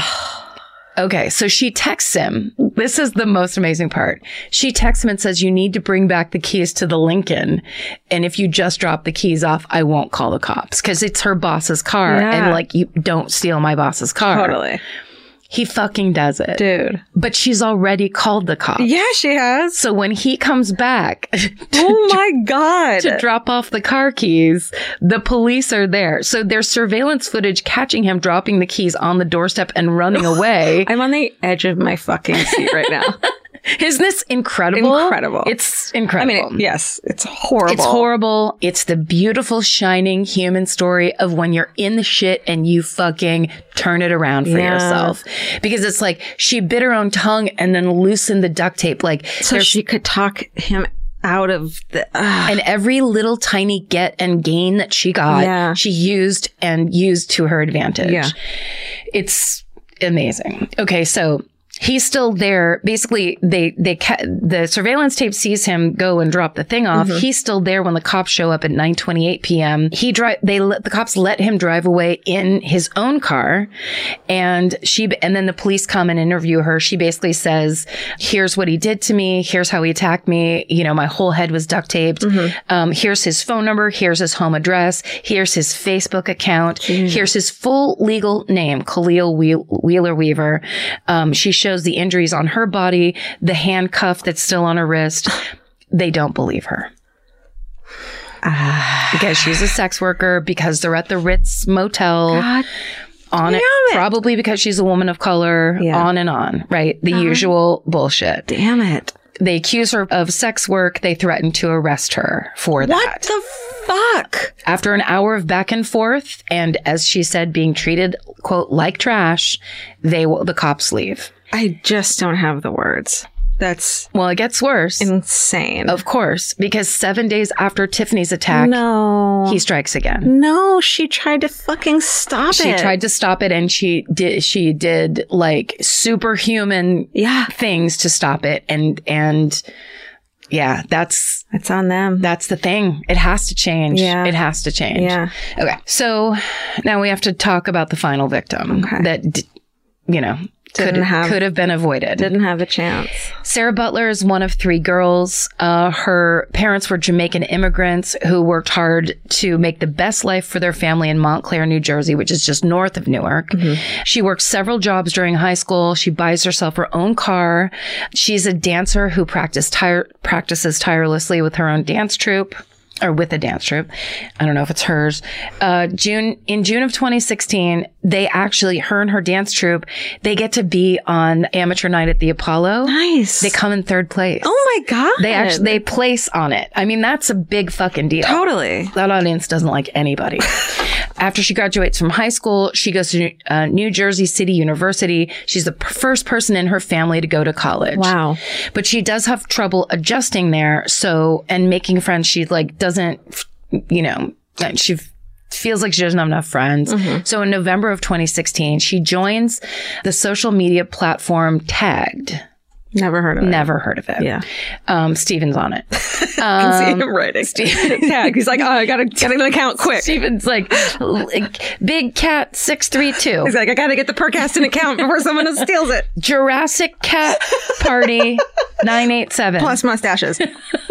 Okay, so she texts him. This is the most amazing part. She texts him and says, you need to bring back the keys to the Lincoln. And if you just drop the keys off, I won't call the cops. Because it's her boss's car. Yeah. And like, you don't steal my boss's car. Totally. He fucking does it. Dude. But she's already called the cops. Yeah, she has. So when he comes back to, Oh my God. to drop off the car keys, the police are there. So there's surveillance footage catching him dropping the keys on the doorstep and running away. I'm on the edge of my fucking seat right now. Isn't this incredible? Incredible. It's I incredible. mean, yes, it's horrible. It's horrible. It's the beautiful, shining human story of when you're in the shit and you fucking turn it around for Yeah. yourself. Because it's like she bit her own tongue and then loosened the duct tape. Like, So there's- she could talk him out of the. Uh, and every little tiny get and gain that she got, Yeah. she used and used to her advantage. Yeah. It's amazing. Okay, so he's still there. Basically, they they ca- the surveillance tape sees him go and drop the thing off. Mm-hmm. He's still there when the cops show up at nine twenty-eight p.m. He drive. They let the cops let him drive away in his own car, and she and then the police come and interview her. She basically says, "Here's what he did to me. Here's how he attacked me. You know, my whole head was duct taped. Mm-hmm. Um, here's his phone number. Here's his home address. Here's his Facebook account. Here's his full legal name, Khalil Wheel- Wheeler Weaver." Um, she shows the injuries on her body, the handcuff that's still on her wrist. They don't believe her. Because she's a sex worker, because they're at the Ritz Motel God on damn it. Probably because she's a woman of color, Yeah. on and on, right? The usual bullshit. Damn it. They accuse her of sex work. They threaten to arrest her for that. What the fuck? After an hour of back and forth, and as she said, being treated, quote, like trash, they will, the cops leave. I just don't have the words. That's Well, it gets worse. insane. Of course, because seven days after Tiffany's attack, no. he strikes again. No, she tried to fucking stop She it. tried to stop it, and she did. She did like superhuman Yeah. things to stop it, and and yeah, that's It's on them. that's the thing. It has to change. Yeah. It has to change. Yeah. Okay. So now we have to talk about the final victim Okay. that d- you know could Didn't have- could have been avoided. Didn't have a chance. Sarah Butler is one of three girls. Uh, her parents were Jamaican immigrants who worked hard to make the best life for their family in Montclair, New Jersey, which is just north of Newark. She worked several jobs during high school. She buys herself her own car. She's a dancer who practice tire- practices tirelessly with her own dance troupe. Or with a dance troupe. I don't know if it's hers. Uh, June, in June of twenty sixteen, they actually, her and her dance troupe, they get to be on Amateur Night at the Apollo. Nice. They come in third place. Oh my God. They actually, they place on it. I mean, that's a big fucking deal. Totally. That audience doesn't like anybody. After she graduates from high school, she goes to uh, New Jersey City University. She's the p- first person in her family to go to college. Wow. But she does have trouble adjusting there. So, and making friends, she like doesn't, you know, she f- feels like she doesn't have enough friends. So in November of twenty sixteen, she joins the social media platform Tagged. Never heard of it. Never heard of it. Yeah. Um, Steven's on it. I can see him writing. Tag. He's like, oh, I gotta get an account quick. Steven's like, like Big Cat six three two. He's like, I gotta get the Percastin account before someone else steals it. Jurassic Cat Party nine eight seven. Plus mustaches.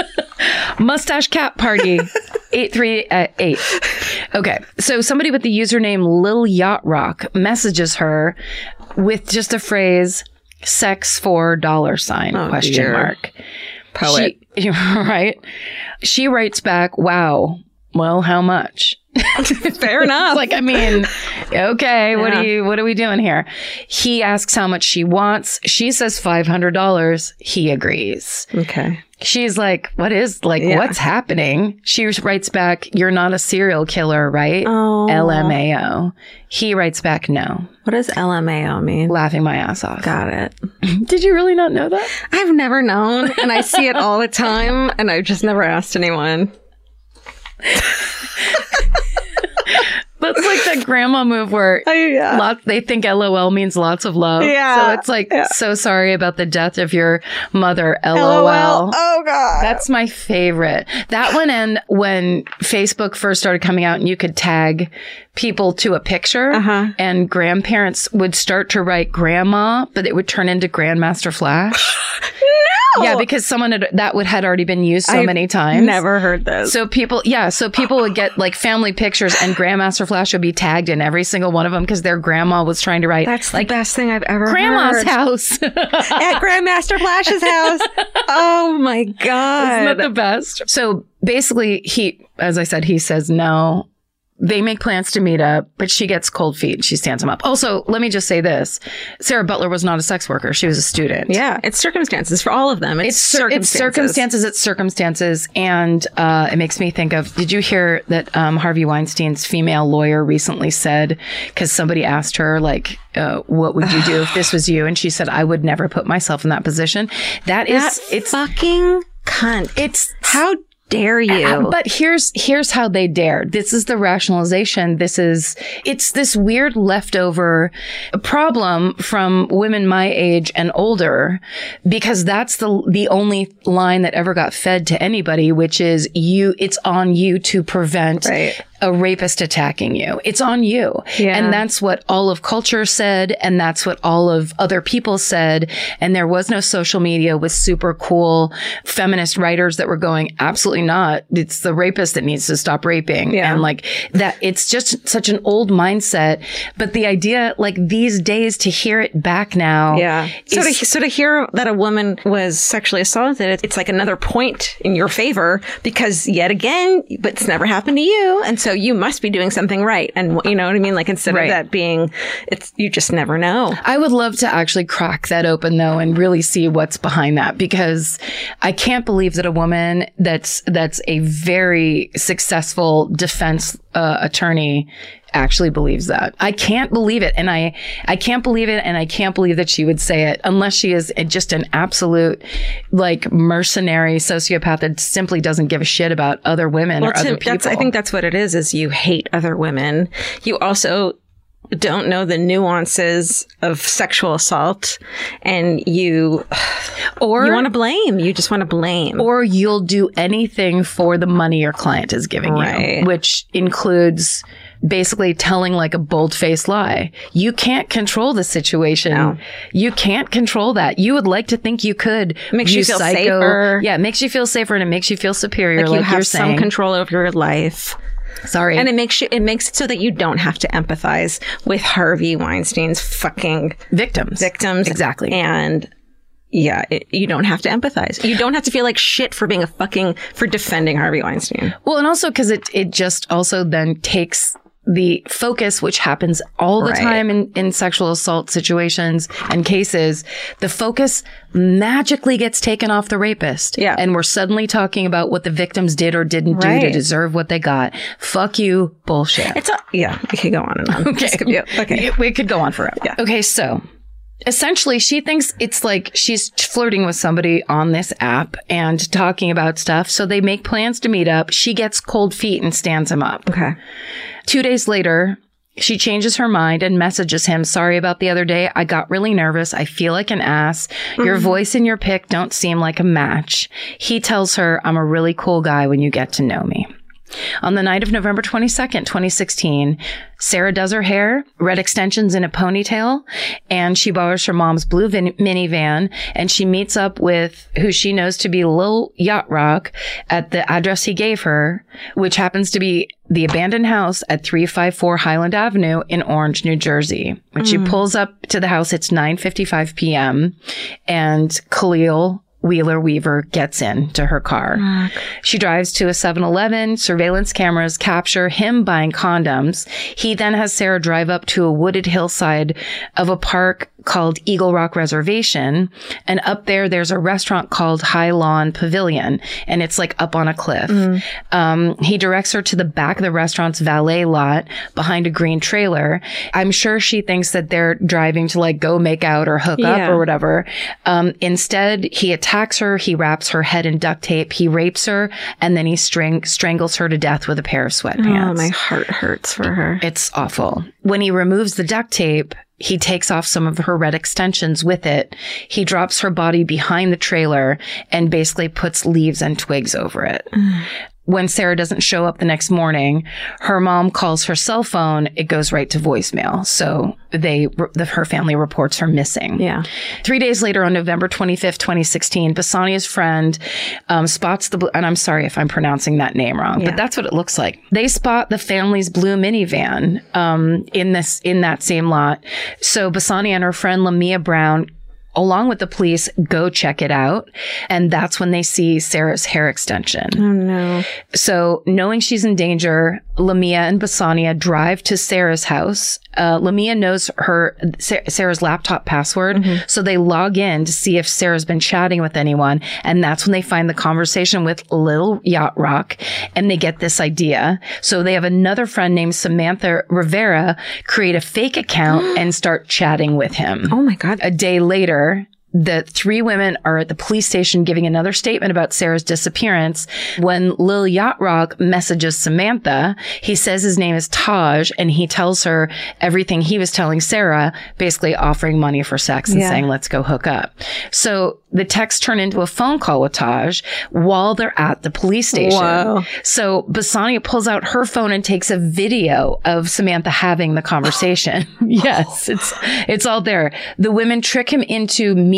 Mustache Cat Party eight three eight. Okay. So somebody with the username Lil Yacht Rock messages her with just a phrase, sex for dollar sign, Oh, question dear. mark. Poet. She, right? She writes back, wow, well, how much? Fair enough. Like, I mean, okay, what Yeah. are you, what are we doing here? He asks how much she wants. She says five hundred dollars. He agrees. Okay. She's like, what is, like, Yeah. what's happening? She writes back, you're not a serial killer, right? Oh. L M A O. He writes back, no. What does L M A O mean? Laughing my ass off. Got it. Did you really not know that? I've never known, and I see it all the time, and I've just never asked anyone. That's like that grandma move where Oh, yeah. lots, they think L O L means lots of love. Yeah. So it's like, Yeah. so sorry about the death of your mother, L O L. Oh, God. That's my favorite. That one, and when Facebook first started coming out and you could tag people to a picture, Uh-huh. and grandparents would start to write grandma, but it would turn into Grandmaster Flash. no! Yeah, because someone had, that would had already been used so I've many times. Never heard this. So people, yeah, so people would get like family pictures, and Grandmaster Flash would be tagged in every single one of them because their grandma was trying to write That's the like best thing I've ever Grandma's heard. house. At Grandmaster Flash's house. Oh, my God. Isn't that the best? So basically, he, as I said, he says no. They make plans to meet up, but she gets cold feet. She stands him up. Also, let me just say this. Sarah Butler was not a sex worker. She was a student. Yeah, it's circumstances for all of them. It's, It's, cir- circumstances. it's circumstances. It's circumstances. And uh, it makes me think of, did you hear that um, Harvey Weinstein's female lawyer recently said, because somebody asked her, like, uh, what would you do if this was you? And she said, I would never put myself in that position. That is, That it's, fucking cunt. it's, How dare you? Uh, But here's here's how they dared. This is the rationalization. This is it's this weird leftover problem from women my age and older, because that's the the only line that ever got fed to anybody, which is you. It's on you to prevent Right. a rapist attacking you. It's on you. Yeah. And that's what all of culture said. And that's what all of other people said. And there was no social media with super cool feminist writers that were going, absolutely not. It's the rapist that needs to stop raping. Yeah. And like that, it's just such an old mindset. But the idea, like these days, to hear it back now. Yeah. So to, is- so to hear that a woman was sexually assaulted, it's like another point in your favor because yet again, but it's never happened to you. And so So you must be doing something right. And you know what I mean? Like instead Right. of that being, it's, you just never know. I would love to actually crack that open though and really see what's behind that, because I can't believe that a woman that's that's a very successful defense uh, attorney actually believes that. I can't believe it. And I, I can't believe it. And I can't believe that she would say it unless she is just an absolute like mercenary sociopath that simply doesn't give a shit about other women Well, or other Tim, people. that's, I think that's what it is, is you hate other women. You also don't know the nuances of sexual assault, and you, or you want to blame. You just want to blame. or you'll do anything for the money your client is giving Right. you, which includes basically telling like a bold-faced lie. You can't control the situation. No. You can't control that. You would like to think you could. Makes you feel safer. Yeah, it makes you feel safer and it makes you feel superior, like like, you have you're some saying. control over your life. Sorry. And it makes you, it makes it so that you don't have to empathize with Harvey Weinstein's fucking victims. victims. Exactly. And yeah, it, you don't have to empathize. You don't have to feel like shit for being a fucking, for defending Harvey Weinstein. Well, and also because it, it just also then takes the focus, which happens all the Right. time in, in sexual assault situations and cases, the focus magically gets taken off the rapist. Yeah. And we're suddenly talking about what the victims did or didn't do to Right. deserve what they got. Fuck you, bullshit. It's a, yeah, we could go on and on. Okay. Yeah, okay. We could go on forever. Yeah. Okay, so essentially she thinks it's like she's flirting with somebody on this app and talking about stuff. So they make plans to meet up. She gets cold feet and stands him up. Okay. Two days later, she changes her mind and messages him, sorry about the other day. I got really nervous. I feel like an ass. Your voice and your pic don't seem like a match. He tells her, I'm a really cool guy when you get to know me. On the night of November twenty-second, twenty sixteen, Sarah does her hair, red extensions in a ponytail, and she borrows her mom's blue vin- minivan, and she meets up with who she knows to be Lil Yacht Rock at the address he gave her, which happens to be the abandoned house at three fifty-four Highland Avenue in Orange, New Jersey. When she pulls up to the house, it's nine fifty-five p.m., and Khalil Wheeler Weaver gets in to her car. She drives to a seven eleven. Surveillance cameras capture him buying condoms. He then has Sarah drive up to a wooded hillside of a park called Eagle Rock Reservation. And up there, there's a restaurant called High Lawn Pavilion. And it's like up on a cliff. Mm. Um, he directs her to the back of the restaurant's valet lot behind a green trailer. I'm sure she thinks that they're driving to like go make out or hook Yeah. up or whatever. Um, instead, he attacks her. He wraps her head in duct tape. He rapes her. And then he string- strangles her to death with a pair of sweatpants. Oh, my heart hurts for her. It's awful. When he removes the duct tape, he takes off some of her red extensions with it. He drops her body behind the trailer and basically puts leaves and twigs over it. Mm. When Sarah doesn't show up the next morning, her mom calls her cell phone. It goes right to voicemail. So they, the, her family reports her missing. Yeah. Three days later, on November twenty-fifth, twenty sixteen, Basania's friend um, spots the, and I'm sorry if I'm pronouncing that name wrong, Yeah. but that's what it looks like. They spot the family's blue minivan um, in this in that same lot. So Basania and her friend Lamia Brown, along with the police, go check it out. And that's when they see Sarah's hair extension. Oh, no. So knowing she's in danger, Lamia and Basania drive to Sarah's house. Uh, Lamia knows her Sarah's laptop password. Mm-hmm. So they log in to see if Sarah's been chatting with anyone. And that's when they find the conversation with Lil Yacht Rock. And they get this idea. So they have another friend named Samantha Rivera create a fake account and start chatting with him. Oh, my God. A day later, the three women are at the police station giving another statement about Sarah's disappearance. When Lil Yacht Rock messages Samantha, he says his name is Taj, and he tells her everything he was telling Sarah, basically offering money for sex and Yeah. saying, let's go hook up. So the texts turn into a phone call with Taj while they're at the police station. Whoa. So Basania pulls out her phone and takes a video of Samantha having the conversation. Yes, it's it's all there. The women trick him into meeting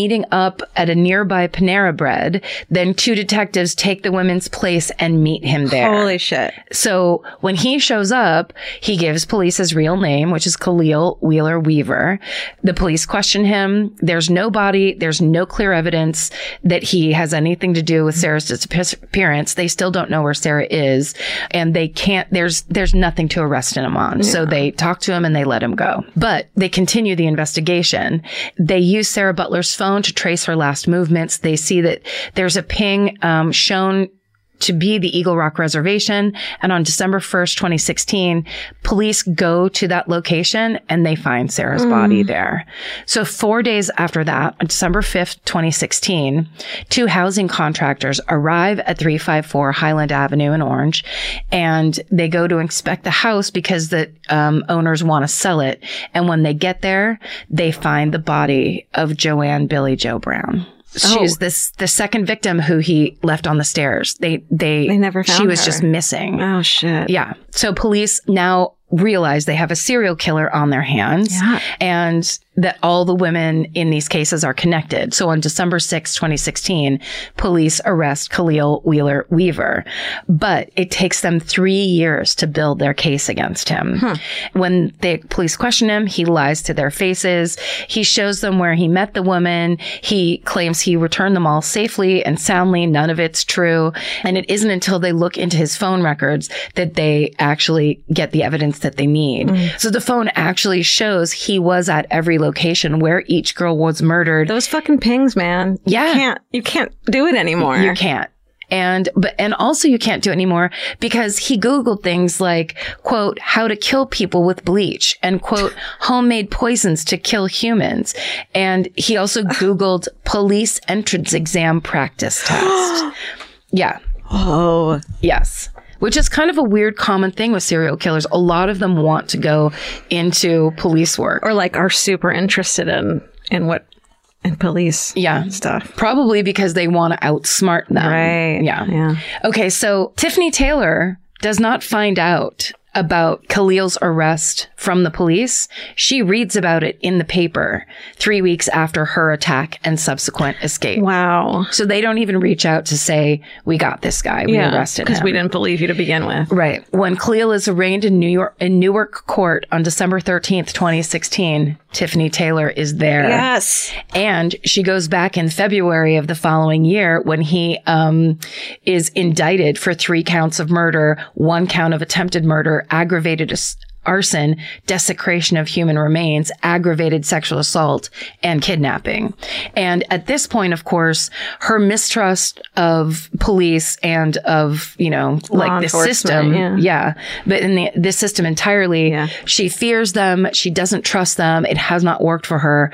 meeting up at a nearby Panera Bread. Then two detectives take the women's place and meet him there. Holy shit. So when he shows up, he gives police his real name, which is Khalil Wheeler Weaver. The police question him. There's no body. There's no clear evidence that he has anything to do with Sarah's disappearance. They still don't know where Sarah is, and they can't, there's, there's nothing to arrest him on. Yeah. So they talk to him and they let him go. But they continue the investigation. They use Sarah Butler's phone to trace her last movements. They see that there's a ping um, shown to be the Eagle Rock Reservation. And on December first, twenty sixteen, police go to that location and they find Sarah's mm. body there. So four days after that, on December fifth, twenty sixteen, two housing contractors arrive at three fifty-four Highland Avenue in Orange, and they go to inspect the house because the um, owners want to sell it. And when they get there, they find the body of Joanne Billy Joe Brown. She's oh. this the second victim who he left on the stairs. They they they never found She was her. just missing. Oh shit. Yeah. So police now realize they have a serial killer on their hands, yeah. and that all the women in these cases are connected. So on December sixth, twenty sixteen, police arrest Khalil Wheeler Weaver, but it takes them three years to build their case against him. Huh. When the police question him, he lies to their faces. He shows them where he met the woman. He claims he returned them all safely and soundly. None of it's true. And it isn't until they look into his phone records that they actually get the evidence that they need. Mm. So the phone actually shows he was at every location where each girl was murdered. Those fucking pings, man. Yeah. You can't, you can't do it anymore. You can't. And, but, and also you can't do it anymore because he Googled things like, quote, how to kill people with bleach and, quote, homemade poisons to kill humans. And he also Googled police entrance exam practice test. Yeah. Oh, yes. Which is kind of a weird common thing with serial killers. A lot of them want to go into police work. Or like are super interested in, in what, in police yeah. stuff. Probably because they want to outsmart them. Right. Yeah. Yeah. Okay. So Tiffany Taylor does not find out about Khalil's arrest from the police. She reads about it in the paper three weeks after her attack and subsequent escape. Wow. So they don't even reach out to say, we got this guy. We yeah, arrested him. Because we didn't believe you to begin with. Right. When Khalil is arraigned in New York, in Newark Court on December thirteenth, twenty sixteen, Tiffany Taylor is there. Yes. And she goes back in February of the following year when he um, is indicted for three counts of murder, one count of attempted murder, aggravated ass- arson, desecration of human remains, aggravated sexual assault, and kidnapping. And at this point, of course, her mistrust of police and of, you know, Law like the system. Yeah. yeah. But in the, the system entirely, yeah. she fears them. She doesn't trust them. It has not worked for her.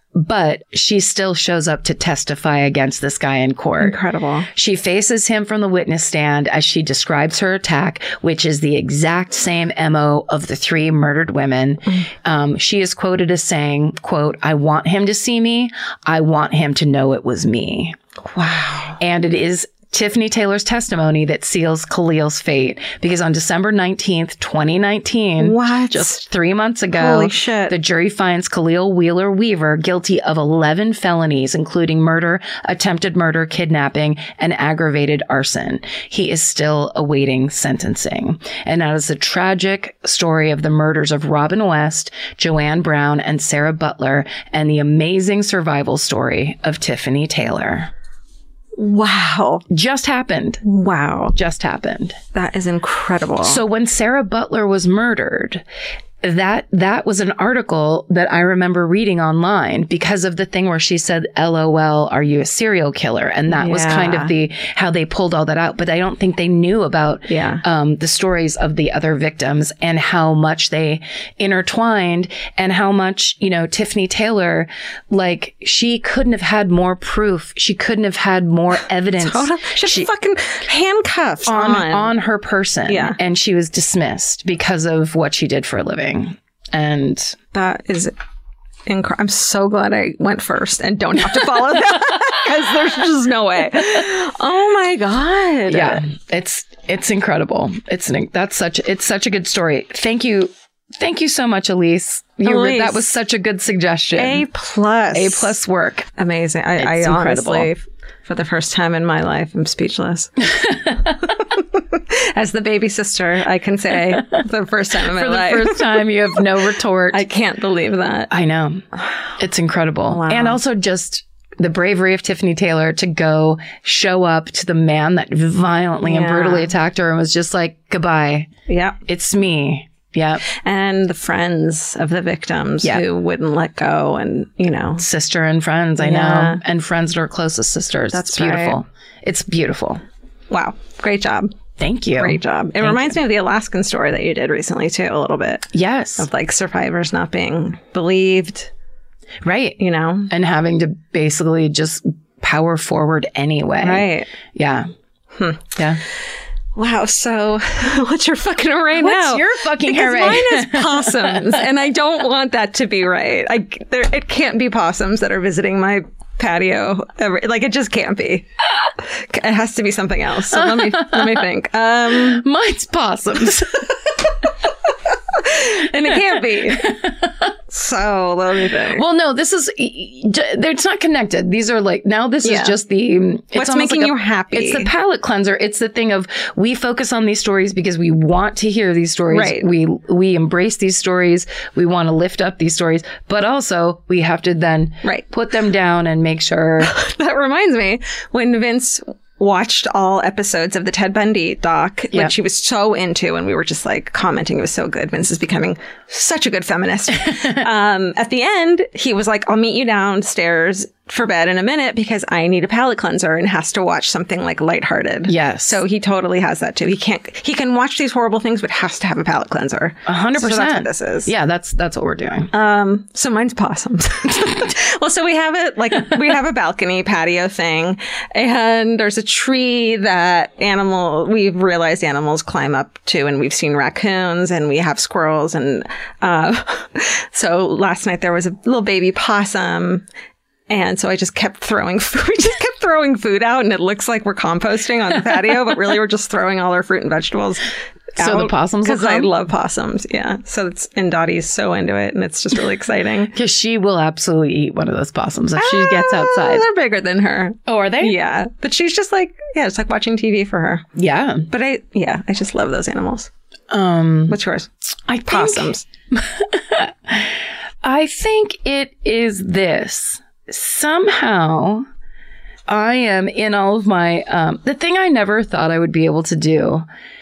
But she still shows up to testify against this guy in court. Incredible. She faces him from the witness stand as she describes her attack, which is the exact same M O of the three murdered women. Mm. Um, she is quoted as saying, quote, I want him to see me. I want him to know it was me. Wow. And it is Tiffany Taylor's testimony that seals Khalil's fate, because on December nineteenth, twenty nineteen, what? just three months ago, Holy shit. The jury finds Khalil Wheeler Weaver guilty of eleven felonies, including murder, attempted murder, kidnapping, and aggravated arson. He is still awaiting sentencing. And that is the tragic story of the murders of Robin West, Joanne Brown, and Sarah Butler, and the amazing survival story of Tiffany Taylor. Wow. Just happened. Wow. Just happened. That is incredible. So when Sarah Butler was murdered, that that was an article that I remember reading online because of the thing where she said, L O L, are you a serial killer? And that yeah. was kind of the how they pulled all that out. But I don't think they knew about yeah. um, the stories of the other victims and how much they intertwined and how much, you know, Tiffany Taylor, like, she couldn't have had more proof. She couldn't have had more evidence. Totally. She, she fucking handcuffs on, on on her person. Yeah. And she was dismissed because of what she did for a living. And that is incredible. I'm so glad I went first and don't have to follow that because there's just no way. Oh my God. Yeah, it's it's incredible. It's an, that's such it's such a good story. Thank you Thank you so much, Elise. You were, Elise. that was such a good suggestion. A plus. A plus work. Amazing. I, I incredible. honestly, for the first time in my life, I'm speechless. As the baby sister, I can say for the first time in my For the life. first time, you have no retort. I can't believe that. I know. It's incredible. Wow. And also just the bravery of Tiffany Taylor to go show up to the man that violently and Yeah. brutally attacked her and was just like, goodbye. Yeah. It's me. Yep. And the friends of the victims Yeah. who wouldn't let go and, you know. Sister and friends, I Yeah. know. And friends that are closest sisters. That's it's beautiful. right. It's beautiful. Wow. Great job. Thank you. Great job. It Thank reminds me of the Alaskan story that you did recently, too, a little bit. Yes. Of like survivors not being believed, Right. you know? And having to basically just power forward anyway. Right. Yeah. Hmm. Yeah. Wow. So what's your fucking array What's now? your fucking because array? mine is possums, and I don't want that to be right. I, there, it can't be possums that are visiting my patio. Every, like, it just can't be. It has to be something else. So let me let me think. Um, Mine's possums. and it can't be. So let me think. Well, no, this is, it's not connected. These are like, now this Yeah. is just the, it's What's almost making like a- you happy? It's the palate cleanser. It's the thing of, we focus on these stories because we want to hear these stories. Right. We, we embrace these stories. We want to lift up these stories, but also we have to then Right. put them down and make sure. That reminds me, when Vince watched all episodes of the Ted Bundy doc, Yeah. which he was so into, and we were just like commenting it was so good. Vince is becoming such a good feminist. um, at the end, he was like, I'll meet you downstairs for bed in a minute because I need a palate cleanser, and has to watch something like lighthearted. Yes. So he totally has that too. He can't, he can watch these horrible things, but has to have a palate cleanser. A hundred So percent. that's what this is. Yeah, that's, that's what we're doing. Um, so mine's possums. Well, so we have it like we have a balcony patio thing, and there's a tree that animal we've realized animals climb up to, and we've seen raccoons, and we have squirrels, and uh, so last night there was a little baby possum. And so I just kept throwing food. We just kept throwing food out, and it looks like we're composting on the patio, but really we're just throwing all our fruit and vegetables. So the possums will because I come? love possums. Yeah. So it's and Dottie's so into it, and it's just really exciting. Because she will absolutely eat one of those possums if she gets Ah, outside. They're bigger than her. Oh, are they? Yeah, but she's just like yeah, it's like watching T V for her. Yeah. But I yeah, I just love those animals. Um, What's yours? I think, Possums. I think it is this. Somehow, I am in all of my, um, the thing I never thought I would be able to do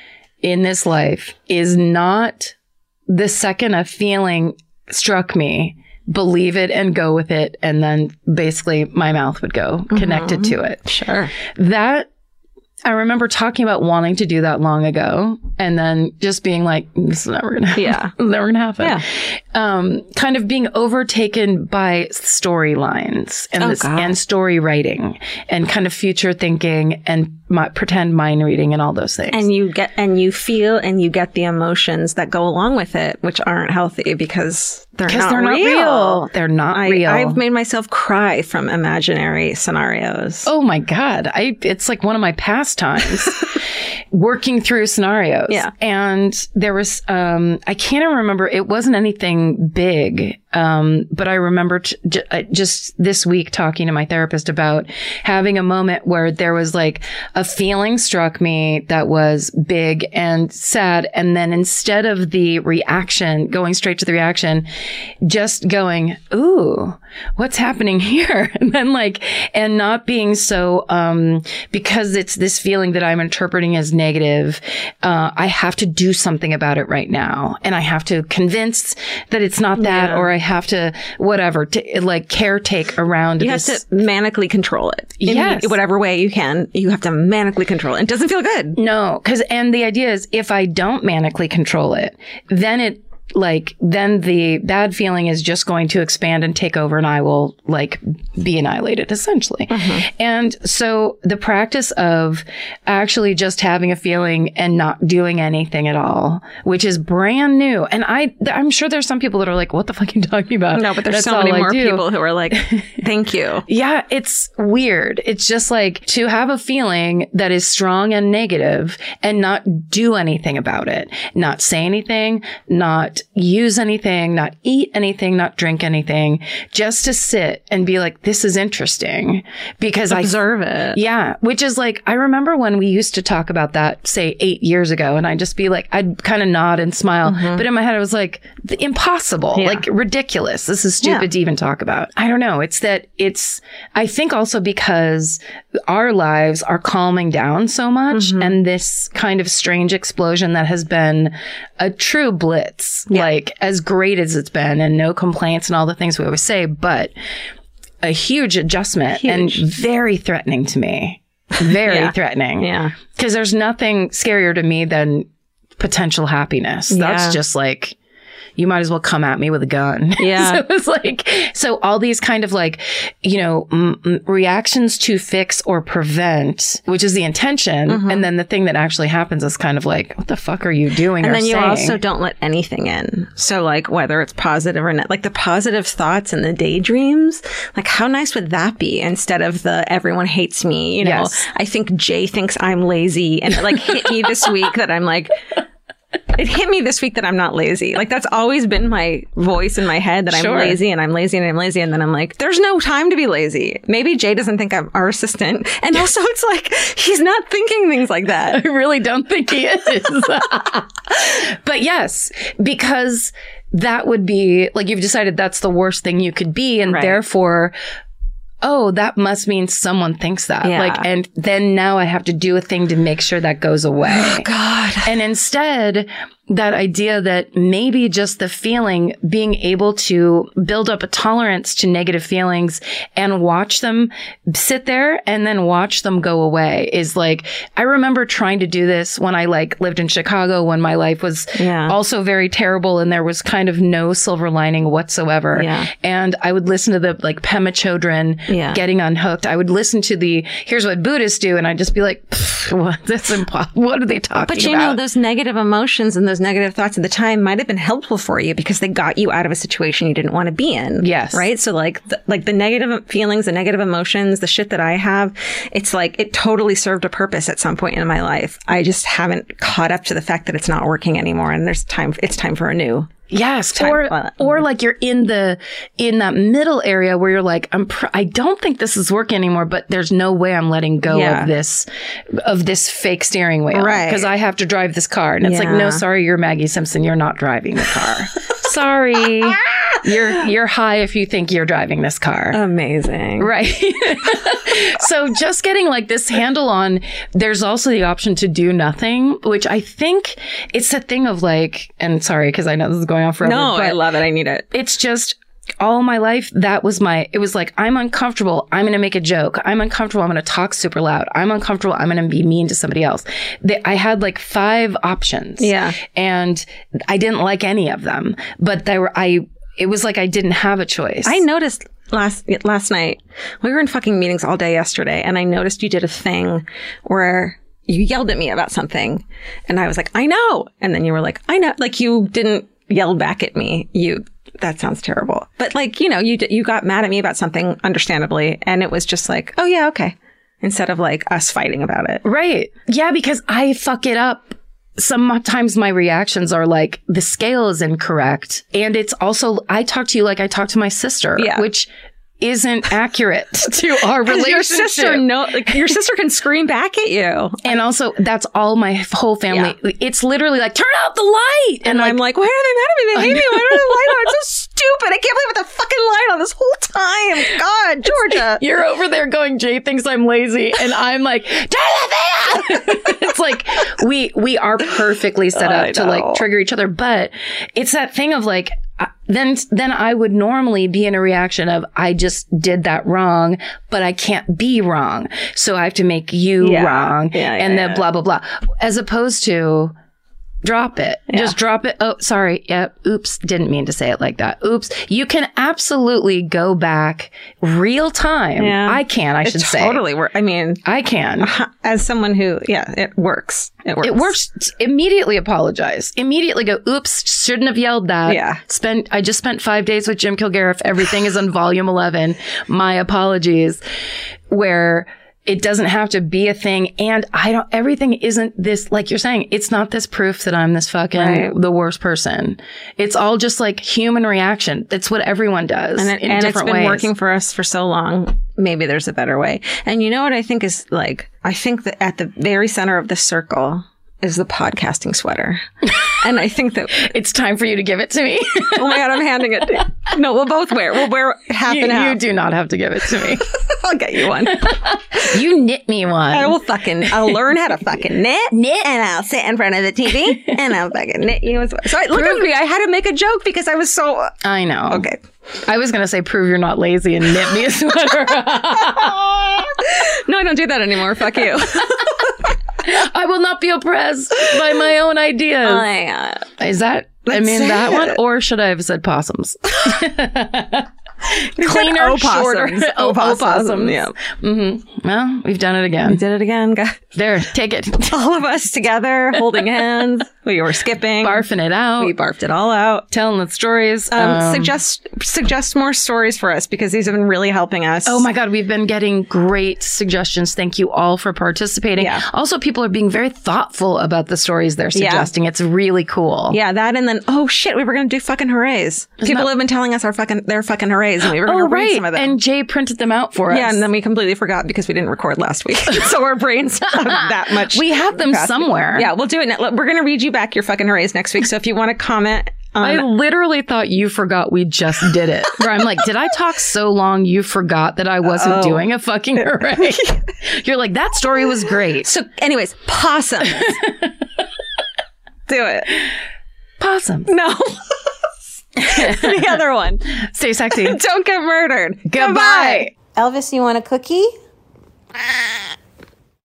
in this life is not the second a feeling struck me, believe it and go with it. And then basically my mouth would go connected to it. Sure. That I remember talking about wanting to do that long ago, and then just being like, this is never gonna happen. Yeah. It's never gonna happen. Yeah. Um, kind of being overtaken by storylines and Oh, this, God. and story writing and kind of future thinking and my, pretend mind reading and all those things. And you get and you feel and you get the emotions that go along with it, which aren't healthy because they're because not they're not real. real. They're not I, real. I've made myself cry from imaginary scenarios. Oh my God. I, it's like one of my pastimes working through scenarios. Yeah. And there was, um, I can't even remember, it wasn't anything big. Um, but I remember t- j- uh, just this week talking to my therapist about having a moment where there was like a feeling struck me that was big and sad. And then instead of the reaction, going straight to the reaction, just going, ooh, what's happening here? And then like, and not being so, um, because it's this feeling that I'm interpreting as negative, uh, I have to do something about it right now. And I have to convince that it's not that, Yeah. or I have to, whatever, to like caretake around You this. have to manically control it. In Yes. whatever way you can, you have to manically control it. It doesn't feel good. No, because, and the idea is if I don't manically control it, then it, like, then the bad feeling is just going to expand and take over and I will like be annihilated essentially. And so the practice of actually just having a feeling and not doing anything at all, which is brand new. And I, I'm sure there's some people that are like, what the fuck are you talking about? No, but there's That's so all many I more do. people who are like, thank you. Yeah, it's weird. It's just like to have a feeling that is strong and negative and not do anything about it, not say anything, not not use anything, not eat anything, not drink anything, just to sit and be like, this is interesting because I Observe it. Yeah. Which is like, I remember when we used to talk about that, say eight years ago, and I'd just be like, I'd kind of nod and smile. Mm-hmm. But in my head, I was like, impossible, yeah. like ridiculous. This is stupid yeah. to even talk about. I don't know. It's that it's, I think also because our lives are calming down so much mm-hmm. and this kind of strange explosion that has been a true blitz, yeah. like as great as it's been and no complaints and all the things we always say, but a huge adjustment huge. and very threatening to me. Very yeah. threatening. Yeah. Because there's nothing scarier to me than potential happiness. Yeah. That's just like, you might as well come at me with a gun. Yeah. So it's like, so all these kind of like, you know, m- m- reactions to fix or prevent, which is the intention. Mm-hmm. And then the thing that actually happens is kind of like, what the fuck are you doing? And or then you saying? also don't let anything in. So like whether it's positive or not, like the positive thoughts and the daydreams, like how nice would that be instead of the everyone hates me, you know, yes. I think Jay thinks I'm lazy and it like hit me this week that I'm like, it hit me this week that I'm not lazy. Like that's always been my voice in my head that I'm sure. lazy and I'm lazy and I'm lazy. And then I'm like, there's no time to be lazy. Maybe Jay doesn't think I'm our assistant. And also it's like, he's not thinking things like that. I really don't think he is. But yes, because that would be like, you've decided that's the worst thing you could be. And right. therefore, oh, that must mean someone thinks that. Yeah. Like, and then now I have to do a thing to make sure that goes away. Oh, God. And instead, that idea that maybe just the feeling, being able to build up a tolerance to negative feelings and watch them sit there and then watch them go away is like, I remember trying to do this when I like lived in Chicago when my life was yeah. also very terrible and there was kind of no silver lining whatsoever. Yeah. And I would listen to the like Pema Chodron yeah. getting unhooked. I would listen to the, here's what Buddhists do. And I'd just be like, what? That's impossible. What are they talking about? But you about? know, those negative emotions and those negative thoughts at the time might have been helpful for you because they got you out of a situation you didn't want to be in. Yes. Right? So like, the, like the negative feelings, the negative emotions, the shit that I have, it's like, it totally served a purpose at some point in my life. I just haven't caught up to the fact that it's not working anymore. And there's time, it's time for a new. Yes. Or, or like you're in the, in that middle area where you're like, I'm, pr- I don't think this is working anymore, but there's no way I'm letting go yeah. of this, of this fake steering wheel. Right. Because I have to drive this car. And it's yeah. like, no, sorry, you're Maggie Simpson. You're not driving the car. Sorry. You're, you're high if you think you're driving this car. Amazing. Right. So just getting like this handle on, there's also the option to do nothing, which I think it's a thing of like, and sorry, because I know this is going on forever. No, but I love it. I need it. It's just all my life. That was my, it was like, I'm uncomfortable. I'm going to make a joke. I'm uncomfortable. I'm going to talk super loud. I'm uncomfortable. I'm going to be mean to somebody else. They, I had like five options. Yeah. And I didn't like any of them, but they were, I, it was like I didn't have a choice. I noticed last last night, we were in fucking meetings all day yesterday, and I noticed you did a thing where you yelled at me about something, and I was like, I know. And then you were like, I know. Like you didn't yell back at me. You, that sounds terrible. But like, you know, you you got mad at me about something, understandably, and it was just like, oh yeah, okay. Instead of like us fighting about it. Right. Yeah, because I fuck it up. Sometimes my reactions are like, the scale is incorrect. And it's also, I talk to you like I talk to my sister, yeah. which isn't accurate to our relationship. Your sister, no, like, your sister can scream back at you. And also, that's all my whole family. Yeah. It's literally like, turn out the light. And, and like, I'm like, why are they mad at me? They hate me. Why don't they have the light on? It's so stupid. I can't believe I have the fucking light on this whole time. God, Georgia. You're over there going, Jay thinks I'm lazy. And I'm like, turn the thing on. It's like, we, we are perfectly set up to like trigger each other. But it's that thing of like, Uh, then, then I would normally be in a reaction of, I just did that wrong, but I can't be wrong. So I have to make you yeah. wrong. Yeah, yeah, and then yeah. blah, blah, blah. As opposed to, drop it. Yeah. Just drop it. Oh, sorry. Yep. Yeah, oops. Didn't mean to say it like that. Oops. You can absolutely go back real time. Yeah. I can, I it should totally say. Totally work. I mean, I can. As someone who, yeah, it works. It works. It works. Immediately apologize. Immediately go, oops, shouldn't have yelled that. Yeah. Spent, I just spent five days with Jim Kilgariff. Everything is on volume eleven. My apologies. Where It doesn't have to be a thing. And I don't, everything isn't this, like you're saying, it's not this proof that I'm this fucking Right. the worst person. It's all just like human reaction. That's what everyone does And, it, in and it's different been ways. working for us for so long. Maybe there's a better way. And you know what I think is like, I think that at the very center of the circle is the podcasting sweater. And I think that, It's time for you to give it to me. oh my God, I'm handing it to you. No, we'll both wear. We'll wear half you, and half. you do not have to give it to me. I'll get you one. You knit me one. I will fucking, I'll learn how to fucking knit. Knit. And I'll sit in front of the T V and I'll fucking knit you as well. So I, look at me. I had to make a joke because I was so, I know. okay. I was going to say, prove you're not lazy and knit me a sweater. No, I don't do that anymore. Fuck you. I will not be oppressed by my own ideas. I, uh, Is that, I Let's mean, say that one? it. Or should I have said possums? Cleaner, opossums. shorter. Oh, Opossums, opossums. yeah. Mm-hmm. Well, we've done it again. did it again, guys. There, take it. All of us together, holding hands. We were skipping. Barfing it out. We barfed it all out. Telling the stories. Um, Um, suggest suggest more stories for us because these have been really helping us. Oh my God, we've been getting great suggestions. Thank you all for participating. Yeah. Also, people are being very thoughtful about the stories they're suggesting. It's really cool. Yeah, that and then oh shit, we were gonna do fucking hoorays. People that- have been telling us our fucking their fucking hoorays, and we were gonna Oh, read right. some of them. And Jay printed them out for us. yeah, and then we completely forgot because we didn't record last week, so our brains have that much. We have them capacity. somewhere. Yeah, we'll do it. We're gonna read you back your fucking hoorays next week. So if you want to comment. I Um, literally thought you forgot we just did it. Where I'm like, did I talk so long you forgot that I wasn't Oh. doing a fucking hooray? You're like, that story was great. so, anyways, possums. Do it. Possum. No. The other one. Stay sexy. Don't get murdered. Goodbye. Elvis, you want a cookie?